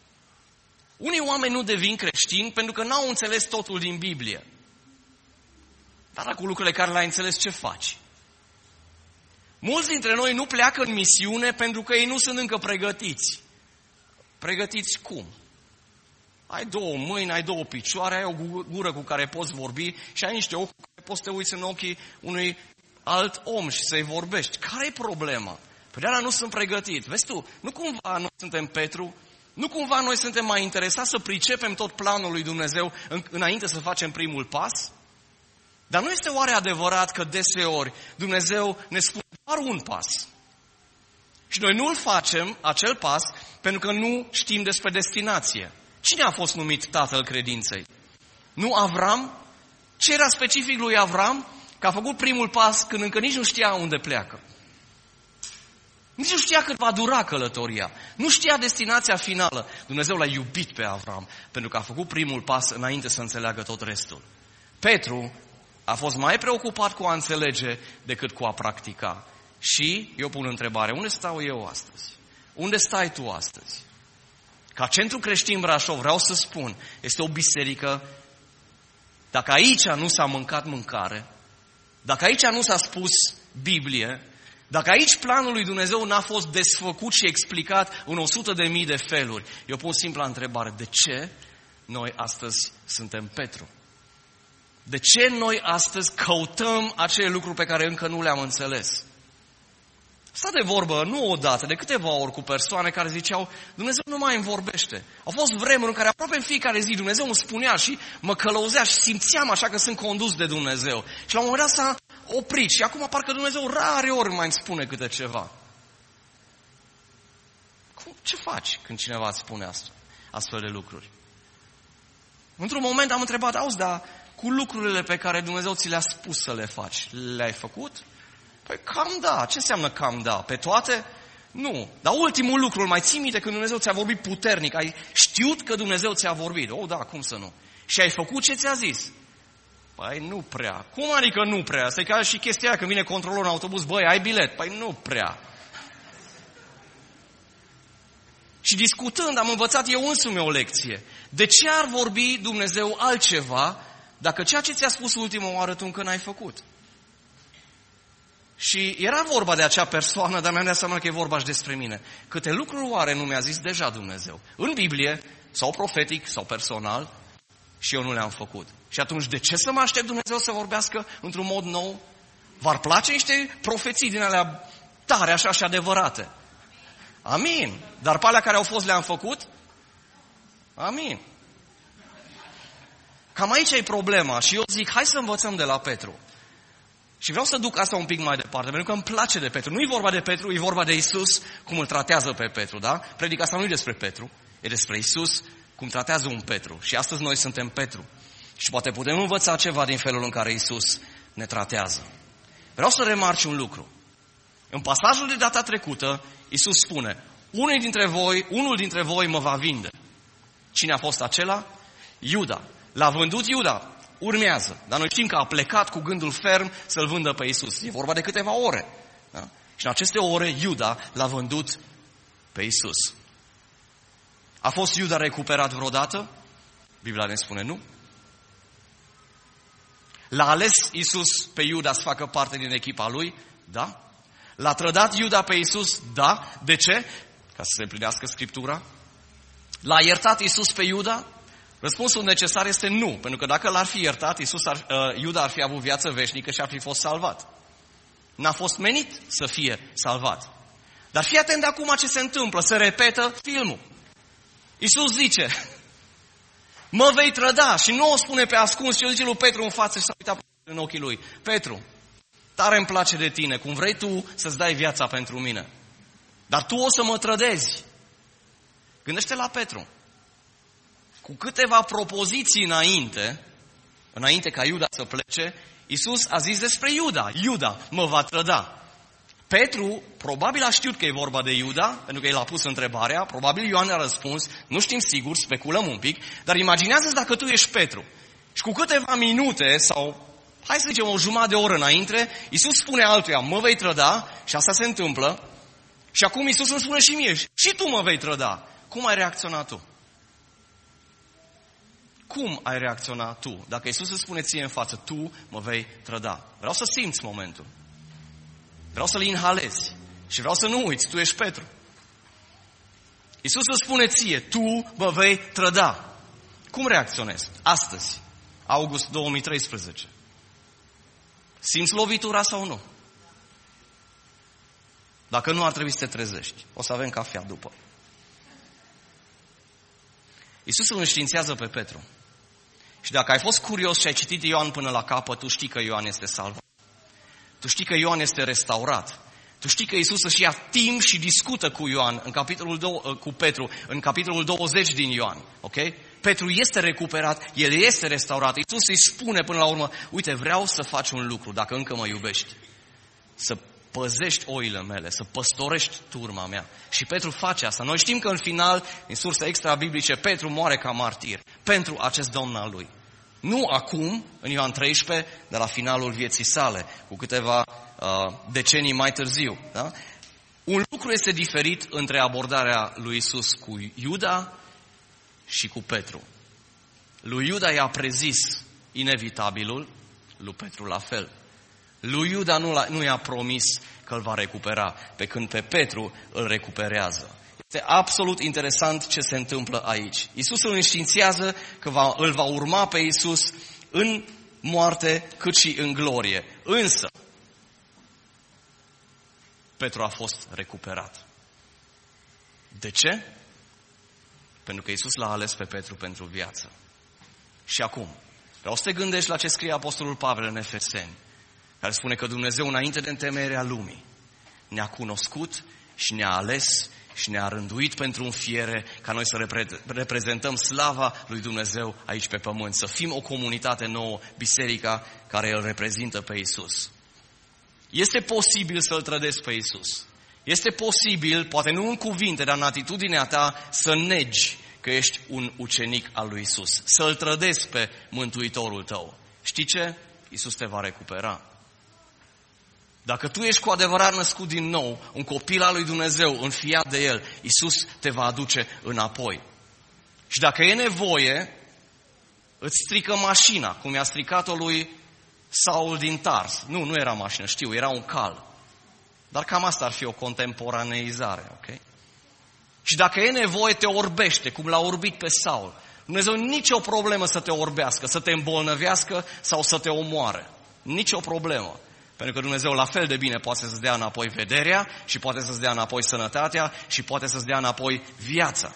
Unii oameni nu devin creștini pentru că n-au înțeles totul din Biblie. Dar cu lucrurile care le-ai înțeles, ce faci? Mulți dintre noi nu pleacă în misiune pentru că ei nu sunt încă pregătiți. Pregătiți cum? Ai două mâini, ai două picioare, ai o gură cu care poți vorbi și ai niște ochi cu care poți să te uiți în ochii unui alt om și să-i vorbești. Care-i problema? Păi de-aia nu sunt pregătit. Vezi tu, nu cumva noi suntem Petru? Nu cumva noi suntem mai interesați să pricepem tot planul lui Dumnezeu înainte să facem primul pas? Dar nu este oare adevărat că deseori Dumnezeu ne spune doar un pas? Și noi nu-l facem, acel pas, pentru că nu știm despre destinație. Cine a fost numit tatăl credinței? Nu Avram? Ce era specific lui Avram? Că a făcut primul pas când încă nici nu știa unde pleacă. Nici nu știa cât va dura călătoria. Nu știa destinația finală. Dumnezeu l-a iubit pe Avram pentru că a făcut primul pas înainte să înțeleagă tot restul. Petru a fost mai preocupat cu a înțelege decât cu a practica. Și eu pun întrebare, unde stau eu astăzi? Unde stai tu astăzi? Ca Centru Creștin Brașov, vreau să spun, este o biserică, dacă aici nu s-a mâncat mâncare, dacă aici nu s-a spus Biblie, dacă aici planul lui Dumnezeu n-a fost desfăcut și explicat în 100.000 de feluri, eu pun simpla întrebare, de ce noi astăzi suntem Petru? De ce noi astăzi căutăm acele lucruri pe care încă nu le-am înțeles? Sta de vorbă, nu odată, de câteva ori cu persoane care ziceau, Dumnezeu nu mai îmi vorbește. Au fost vremuri în care aproape în fiecare zi Dumnezeu îmi spunea și mă călăuzea și simțeam așa că sunt condus de Dumnezeu. Și la un moment dat s-a oprit și acum parcă Dumnezeu rare ori mai îmi spune câte ceva. Ce faci când cineva îți spune astfel de lucruri? Într-un moment am întrebat, auzi, dar cu lucrurile pe care Dumnezeu ți le-a spus să le faci, le-ai făcut? Păi cam da. Ce înseamnă cam da? Pe toate? Nu. Dar ultimul lucru, îl mai ții minte când Dumnezeu ți-a vorbit puternic. Ai știut că Dumnezeu ți-a vorbit. Oh, da, cum să nu? Și ai făcut ce ți-a zis. Păi nu prea. Cum adică nu prea? Asta e ca și chestia aia când vine controlorul în autobuz. Băi, ai bilet? Păi nu prea. Și discutând, am învățat eu însumi o lecție. De ce ar vorbi Dumnezeu altceva dacă ceea ce ți-a spus ultima oară tu încă n-ai făcut? Și era vorba de acea persoană, dar mi-am dat seama că e vorba și despre mine. Câte lucruri oare nu mi-a zis deja Dumnezeu? În Biblie, sau profetic, sau personal, și eu nu le-am făcut. Și atunci, de ce să mă aștept Dumnezeu să vorbească într-un mod nou? V-ar place niște profeții din alea tare, așa și adevărate? Amin. Dar pe alea care au fost le-am făcut? Amin. Cam aici e problema. Și eu zic, hai să învățăm de la Petru. Și vreau să duc asta un pic mai departe, pentru că îmi place de Petru. Nu e vorba de Petru, e vorba de Iisus, cum îl tratează pe Petru, da? Predica asta nu e despre Petru, e despre Iisus, cum tratează un Petru. Și astăzi noi suntem Petru. Și poate putem învăța ceva din felul în care Iisus ne tratează. Vreau să remarci un lucru. În pasajul de data trecută, Iisus spune, unul dintre voi mă va vinde. Cine a fost acela? Iuda. L-a vândut Iuda. Urmează. Dar noi știm că a plecat cu gândul ferm să-L vândă pe Iisus. E vorba de câteva ore. Da? Și în aceste ore Iuda l-a vândut pe Iisus. A fost Iuda recuperat vreodată? Biblia ne spune nu. L-a ales Iisus pe Iuda să facă parte din echipa lui? Da. L-a trădat Iuda pe Iisus? Da. De ce? Ca să se împlinească Scriptura. L-a iertat Iisus pe Iuda? Răspunsul necesar este nu, pentru că dacă l-ar fi iertat, Iuda ar fi avut viață veșnică și ar fi fost salvat. N-a fost menit să fie salvat. Dar fii atent de acum ce se întâmplă, se repetă filmul. Iisus zice, mă vei trăda. Și nu o spune pe ascuns, ci o zice lui Petru în față și s-a uitat în ochii lui. Petru, tare îmi place de tine, cum vrei tu să-ți dai viața pentru mine. Dar tu o să mă trădezi. Gândește la Petru. Cu câteva propoziții înainte ca Iuda să plece, Iisus a zis despre Iuda. Iuda mă va trăda. Petru probabil a știut că e vorba de Iuda, pentru că el a pus întrebarea, probabil Ioan a răspuns, nu știm sigur, speculăm un pic, dar imaginează-ți dacă tu ești Petru. Și cu câteva minute sau, hai să zicem, o jumătate de oră înainte, Iisus spune altuia, mă vei trăda, și asta se întâmplă, și acum Iisus îmi spune și mie, și tu mă vei trăda. Cum ai reacționat tu? Cum ai reacționat tu? Dacă Iisus îți spune ție în față, tu mă vei trăda. Vreau să simți momentul. Vreau să-l inhalezi. Și vreau să nu uiți, tu ești Petru. Iisus îți spune ție, tu mă vei trăda. Cum reacționezi? Astăzi, august 2013. Simți lovitura sau nu? Dacă nu, ar trebui să te trezești. O să avem cafea după. Iisus îl înștiințează pe Petru. Și dacă ai fost curios și ai citit Ioan până la capăt, tu știi că Ioan este salvat. Tu știi că Ioan este restaurat. Tu știi că Iisus își ia timp și discută cu Ioan cu Petru în capitolul 20 din Ioan. Ok? Petru este recuperat, el este restaurat. Iisus îi spune până la urmă, uite, vreau să faci un lucru, dacă încă mă iubești. Să păzești oile mele, să păstorești turma mea. Și Petru face asta. Noi știm că în final, din surse extra-biblice, Petru moare ca martir pentru acest Domn al lui. Nu acum, în Ioan 13, de la finalul vieții sale, cu câteva decenii mai târziu. Da? Un lucru este diferit între abordarea lui Iisus cu Iuda și cu Petru. Lui Iuda i-a prezis inevitabilul, lui Petru la fel. Lui Iuda nu i-a promis că îl va recupera, pe când pe Petru îl recuperează. Este absolut interesant ce se întâmplă aici. Iisus îl înștiințează că îl va urma pe Iisus în moarte cât și în glorie. Însă, Petru a fost recuperat. De ce? Pentru că Iisus l-a ales pe Petru pentru viață. Și acum, vreau să te gândești la ce scrie Apostolul Pavel în Efeseni, care spune că Dumnezeu, înainte de întemeierea lumii, ne-a cunoscut și ne-a ales și ne-a rânduit pentru înfiere ca noi să reprezentăm slava lui Dumnezeu aici pe pământ, să fim o comunitate nouă, biserica care îl reprezintă pe Iisus. Este posibil să-L trădezi pe Iisus. Este posibil, poate nu în cuvinte, dar în atitudinea ta, să negi că ești un ucenic al lui Iisus. Să-L trădezi pe Mântuitorul tău. Știi ce? Iisus te va recupera. Dacă tu ești cu adevărat născut din nou, un copil al lui Dumnezeu, înfiat de El, Iisus te va aduce înapoi. Și dacă e nevoie, îți strică mașina, cum i-a stricat-o lui Saul din Tars. Nu era mașină, știu, era un cal. Dar cam asta ar fi o contemporaneizare, ok? Și dacă e nevoie, te orbește, cum l-a orbit pe Saul. Dumnezeu nicio problemă să te orbească, să te îmbolnăvească sau să te omoare. Nicio problemă. Pentru că Dumnezeu la fel de bine poate să-ți dea înapoi vederea și poate să-ți dea înapoi sănătatea și poate să-ți dea înapoi viața.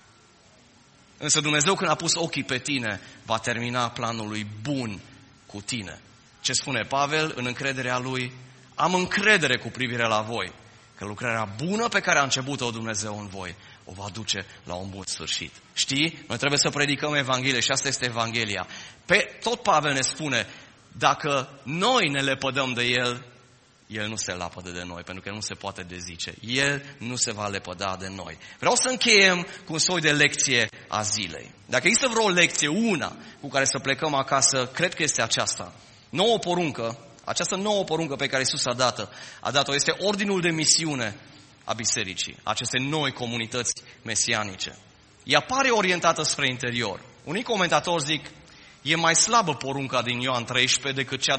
Însă Dumnezeu, când a pus ochii pe tine, va termina planul lui bun cu tine. Ce spune Pavel în încrederea lui? Am încredere cu privire la voi, că lucrarea bună pe care a început-o Dumnezeu în voi o va duce la un bun sfârșit. Știi? Noi trebuie să predicăm Evanghelie și asta este Evanghelia. Tot Pavel ne spune, dacă noi ne lepădăm de El, El nu se lapădă de noi, pentru că nu se poate dezice. El nu se va lepăda de noi. Vreau să încheiem cu un soi de lecție a zilei. Dacă există vreo lecție, una cu care să plecăm acasă, cred că este aceasta. Această nouă poruncă pe care Iisus a dat-o este ordinul de misiune a bisericii, aceste noi comunități mesianice. Ea pare orientată spre interior. Unii comentatori zic, e mai slabă porunca din Ioan 13 decât cea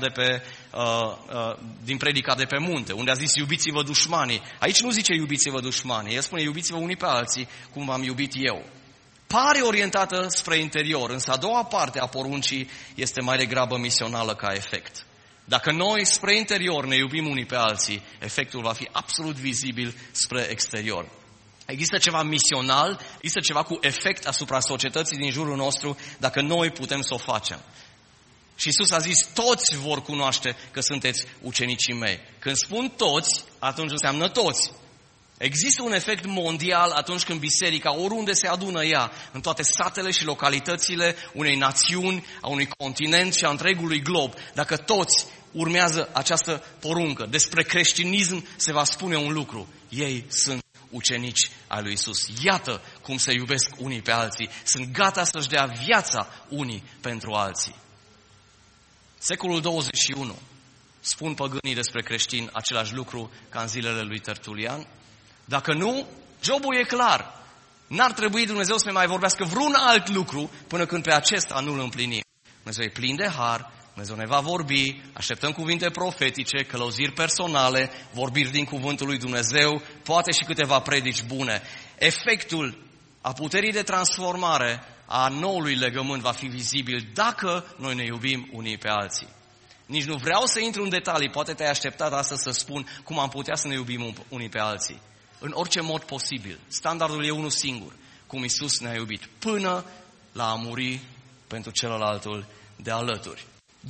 din predica de pe munte, unde a zis iubiți-vă dușmanii. Aici nu zice iubiți-vă dușmanii, el spune iubiți-vă unii pe alții, cum v-am iubit eu. Pare orientată spre interior, însă a doua parte a poruncii este mai degrabă misională ca efect. Dacă noi spre interior ne iubim unii pe alții, efectul va fi absolut vizibil spre exterior. Există ceva misional, există ceva cu efect asupra societății din jurul nostru dacă noi putem să o facem. Și Iisus a zis, toți vor cunoaște că sunteți ucenicii mei. Când spun toți, atunci înseamnă toți. Există un efect mondial atunci când biserica, oriunde se adună ea, în toate satele și localitățile unei națiuni, a unui continent și a întregului glob, dacă toți urmează această poruncă, despre creștinism se va spune un lucru. Ei sunt ucenici ai lui Iisus. Iată cum se iubesc unii pe alții. Sunt gata să-și dea viața unii pentru alții. Secolul 21. Spun păgânii despre creștini același lucru ca în zilele lui Tertulian? Dacă nu, jobul e clar. N-ar trebui Dumnezeu să ne mai vorbească vreun alt lucru până când pe acesta nu-l împlinim. Dumnezeu e plin de har, Dumnezeu ne va vorbi, așteptăm cuvinte profetice, călăuziri personale, vorbiri din cuvântul lui Dumnezeu, poate și câteva predici bune. Efectul a puterii de transformare a noului legământ va fi vizibil dacă noi ne iubim unii pe alții. Nici nu vreau să intru în detalii, poate te-ai așteptat astăzi să spun cum am putea să ne iubim unii pe alții. În orice mod posibil. Standardul e unul singur, cum Iisus ne-a iubit, până la a muri pentru celălaltul de alături.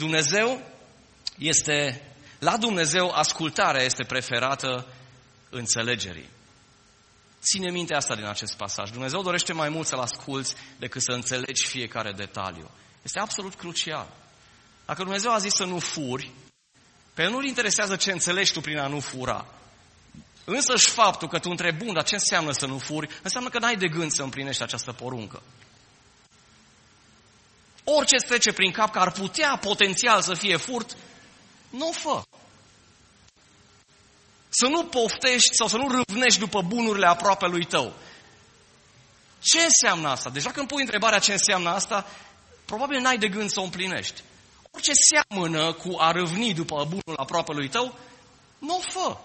La Dumnezeu ascultarea este preferată înțelegerii. Ține minte asta din acest pasaj. Dumnezeu dorește mai mult să-L asculți decât să înțelegi fiecare detaliu. Este absolut crucial. Dacă Dumnezeu a zis să nu furi, pe el nu-l interesează ce înțelegi tu prin a nu fura. Însăși faptul că tu întrebi, bun, dar ce înseamnă să nu furi, înseamnă că n-ai de gând să împlinești această poruncă. Orice îți trece prin cap că ar putea potențial să fie furt, nu o fă. Să nu poftești sau să nu râvnești după bunurile aproapelui tău. Ce înseamnă asta? Deja când pui întrebarea ce înseamnă asta, probabil n-ai de gând să o împlinești. Orice seamănă cu a râvni după bunul aproapelui tău, nu o fă.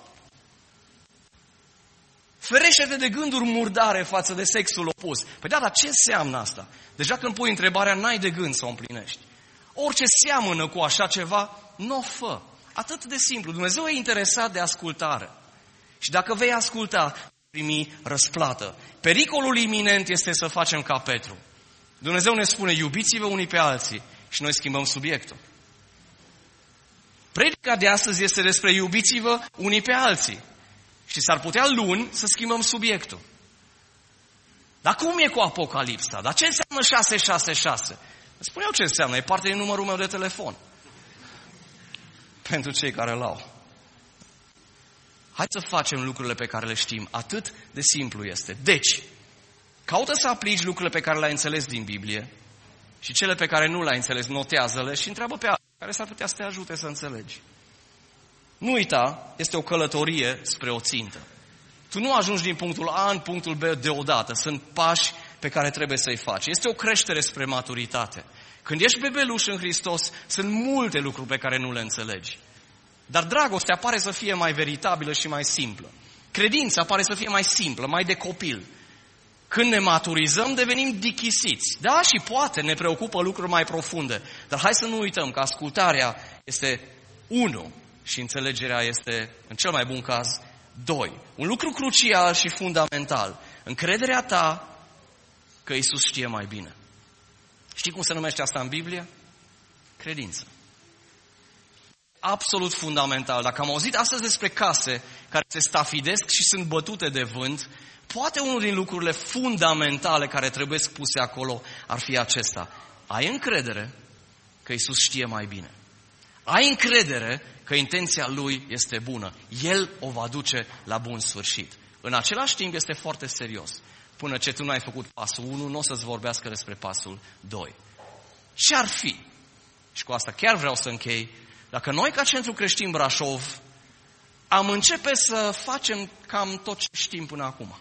Ferește-te de gânduri murdare față de sexul opus. Păi da, dar ce înseamnă asta? Deja când pui întrebarea, n-ai de gând să o împlinești. Orice seamănă cu așa ceva, nu o fă. Atât de simplu. Dumnezeu e interesat de ascultare. Și dacă vei asculta, primi răsplată. Pericolul iminent este să facem ca Petru. Dumnezeu ne spune, iubiți-vă unii pe alții. Și noi schimbăm subiectul. Predica de astăzi este despre iubiți-vă unii pe alții. Și s-ar putea luni să schimbăm subiectul. Dar cum e cu Apocalipsa? Dar ce înseamnă 666? Spune eu ce înseamnă, e parte din numărul meu de telefon. Pentru cei care l-au. Hai să facem lucrurile pe care le știm. Atât de simplu este. Deci, caută să aplici lucrurile pe care le-ai înțeles din Biblie și cele pe care nu le-ai înțeles, notează-le și întreabă pe alții care s-ar putea să te ajute să înțelegi. Nu uita, este o călătorie spre o țintă. Tu nu ajungi din punctul A în punctul B deodată. Sunt pași pe care trebuie să-i faci. Este o creștere spre maturitate. Când ești bebeluș în Hristos, sunt multe lucruri pe care nu le înțelegi. Dar dragostea pare să fie mai veritabilă și mai simplă. Credința pare să fie mai simplă, mai de copil. Când ne maturizăm, devenim dichisiți. Da, și poate ne preocupă lucruri mai profunde. Dar hai să nu uităm că ascultarea este 1 și înțelegerea este, în cel mai bun caz, 2. Un lucru crucial și fundamental. Încrederea ta că Iisus știe mai bine. Știi cum se numește asta în Biblie? Credință. Absolut fundamental. Dacă am auzit astăzi despre case care se stafidesc și sunt bătute de vânt, poate unul din lucrurile fundamentale care trebuie puse acolo ar fi acesta. Ai încredere că Iisus știe mai bine. Ai încredere că intenția Lui este bună. El o va duce la bun sfârșit. În același timp este foarte serios. Până ce tu n-ai făcut pasul 1, nu o să-ți vorbească despre pasul 2. Ce ar fi? Și cu asta chiar vreau să închei. Dacă noi, ca Centru Creștin Brașov, am începe să facem cam tot ce știm până acum.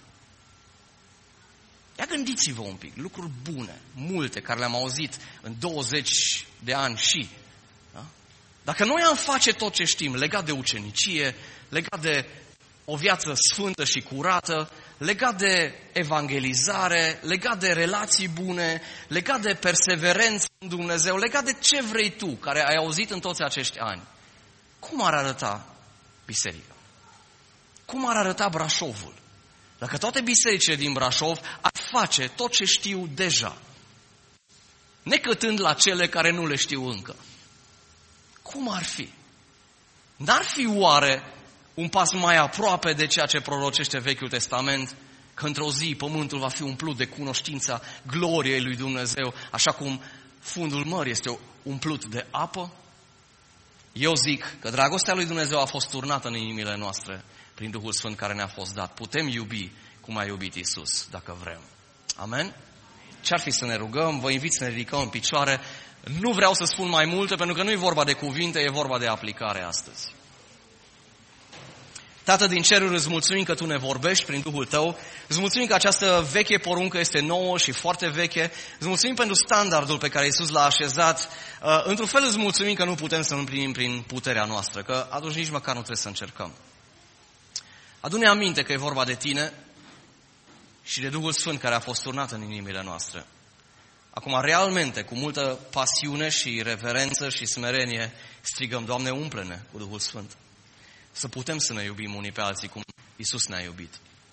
Ia gândiți-vă un pic, lucruri bune, multe, care le-am auzit în 20 de ani și. Da? Dacă noi am face tot ce știm legat de ucenicie, legat de o viață sfântă și curată, legat de evangelizare, legat de relații bune, legat de perseverență în Dumnezeu, legat de ce vrei tu, care ai auzit în toți acești ani, cum ar arăta biserica? Cum ar arăta Brașovul? Dacă toate bisericile din Brașov ar face tot ce știu deja, necătând la cele care nu le știu încă, cum ar fi? N-ar fi oare un pas mai aproape de ceea ce prorocește Vechiul Testament, că într-o zi pământul va fi umplut de cunoștința gloriei lui Dumnezeu, așa cum fundul mării este umplut de apă? Eu zic că dragostea lui Dumnezeu a fost turnată în inimile noastre prin Duhul Sfânt care ne-a fost dat. Putem iubi cum a iubit Iisus, dacă vrem. Amen? Ce-ar fi să ne rugăm? Vă invit să ne ridicăm în picioare. Nu vreau să spun mai multe, pentru că nu e vorba de cuvinte, e vorba de aplicare astăzi. Tată din ceruri, îți mulțumim că Tu ne vorbești prin Duhul Tău. Îți mulțumim că această veche poruncă este nouă și foarte veche. Îți mulțumim pentru standardul pe care Iisus l-a așezat. Într-un fel îți mulțumim că nu putem să-l împlinim prin puterea noastră, că atunci nici măcar nu trebuie să încercăm. Adu-ne aminte că e vorba de Tine și de Duhul Sfânt care a fost turnat în inimile noastre. Acum, realmente, cu multă pasiune și reverență și smerenie, strigăm, Doamne, umple-ne cu Duhul Sfânt. Să putem să ne iubim unii pe alții cum Iisus ne-a iubit.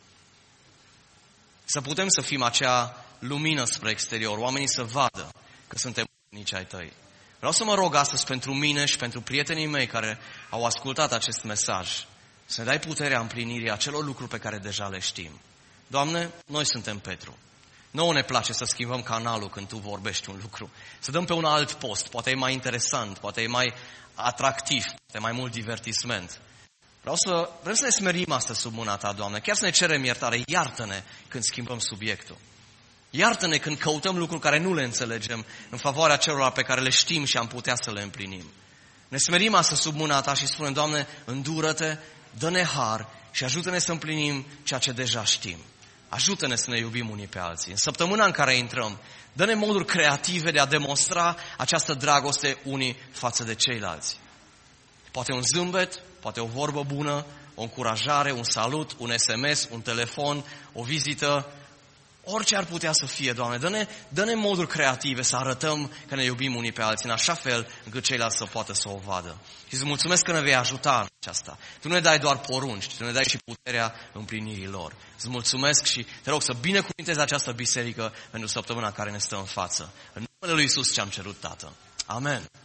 Să putem să fim acea lumină spre exterior, oamenii să vadă că suntem nici ai Tăi. Vreau să mă rog astăzi pentru mine și pentru prietenii mei care au ascultat acest mesaj, să ne dai puterea împlinirii acelor lucruri pe care deja le știm. Doamne, noi suntem Petru. Nouă ne place să schimbăm canalul când Tu vorbești un lucru. Să dăm pe un alt post, poate e mai interesant, poate e mai atractiv, poate e mai mult divertisment. Vrem să ne smerim astăzi sub mâna Ta, Doamne, chiar să ne cerem iertare. Iartă-ne când schimbăm subiectul. Iartă-ne când căutăm lucruri care nu le înțelegem în favoarea celor pe care le știm și am putea să le împlinim. Ne smerim astăzi sub mâna Ta și spunem, Doamne, îndură-Te, dă-ne har și ajută-ne să împlinim ceea ce deja știm. Ajută-ne să ne iubim unii pe alții. În săptămâna în care intrăm, dă-ne moduri creative de a demonstra această dragoste unii față de ceilalți. Poate un zâmbet, poate o vorbă bună, o încurajare, un salut, un SMS, un telefon, o vizită, orice ar putea să fie, Doamne. Dă-ne moduri creative să arătăm că ne iubim unii pe alții, în așa fel încât ceilalți să poată să o vadă. Și îți mulțumesc că ne vei ajuta în aceasta. Tu nu ne dai doar porunci, Tu ne dai și puterea împlinirii lor. Îți mulțumesc și te rog să binecuvântezi această biserică pentru săptămâna care ne stă în față. În numele lui Iisus ce-am cerut, Tată. Amen.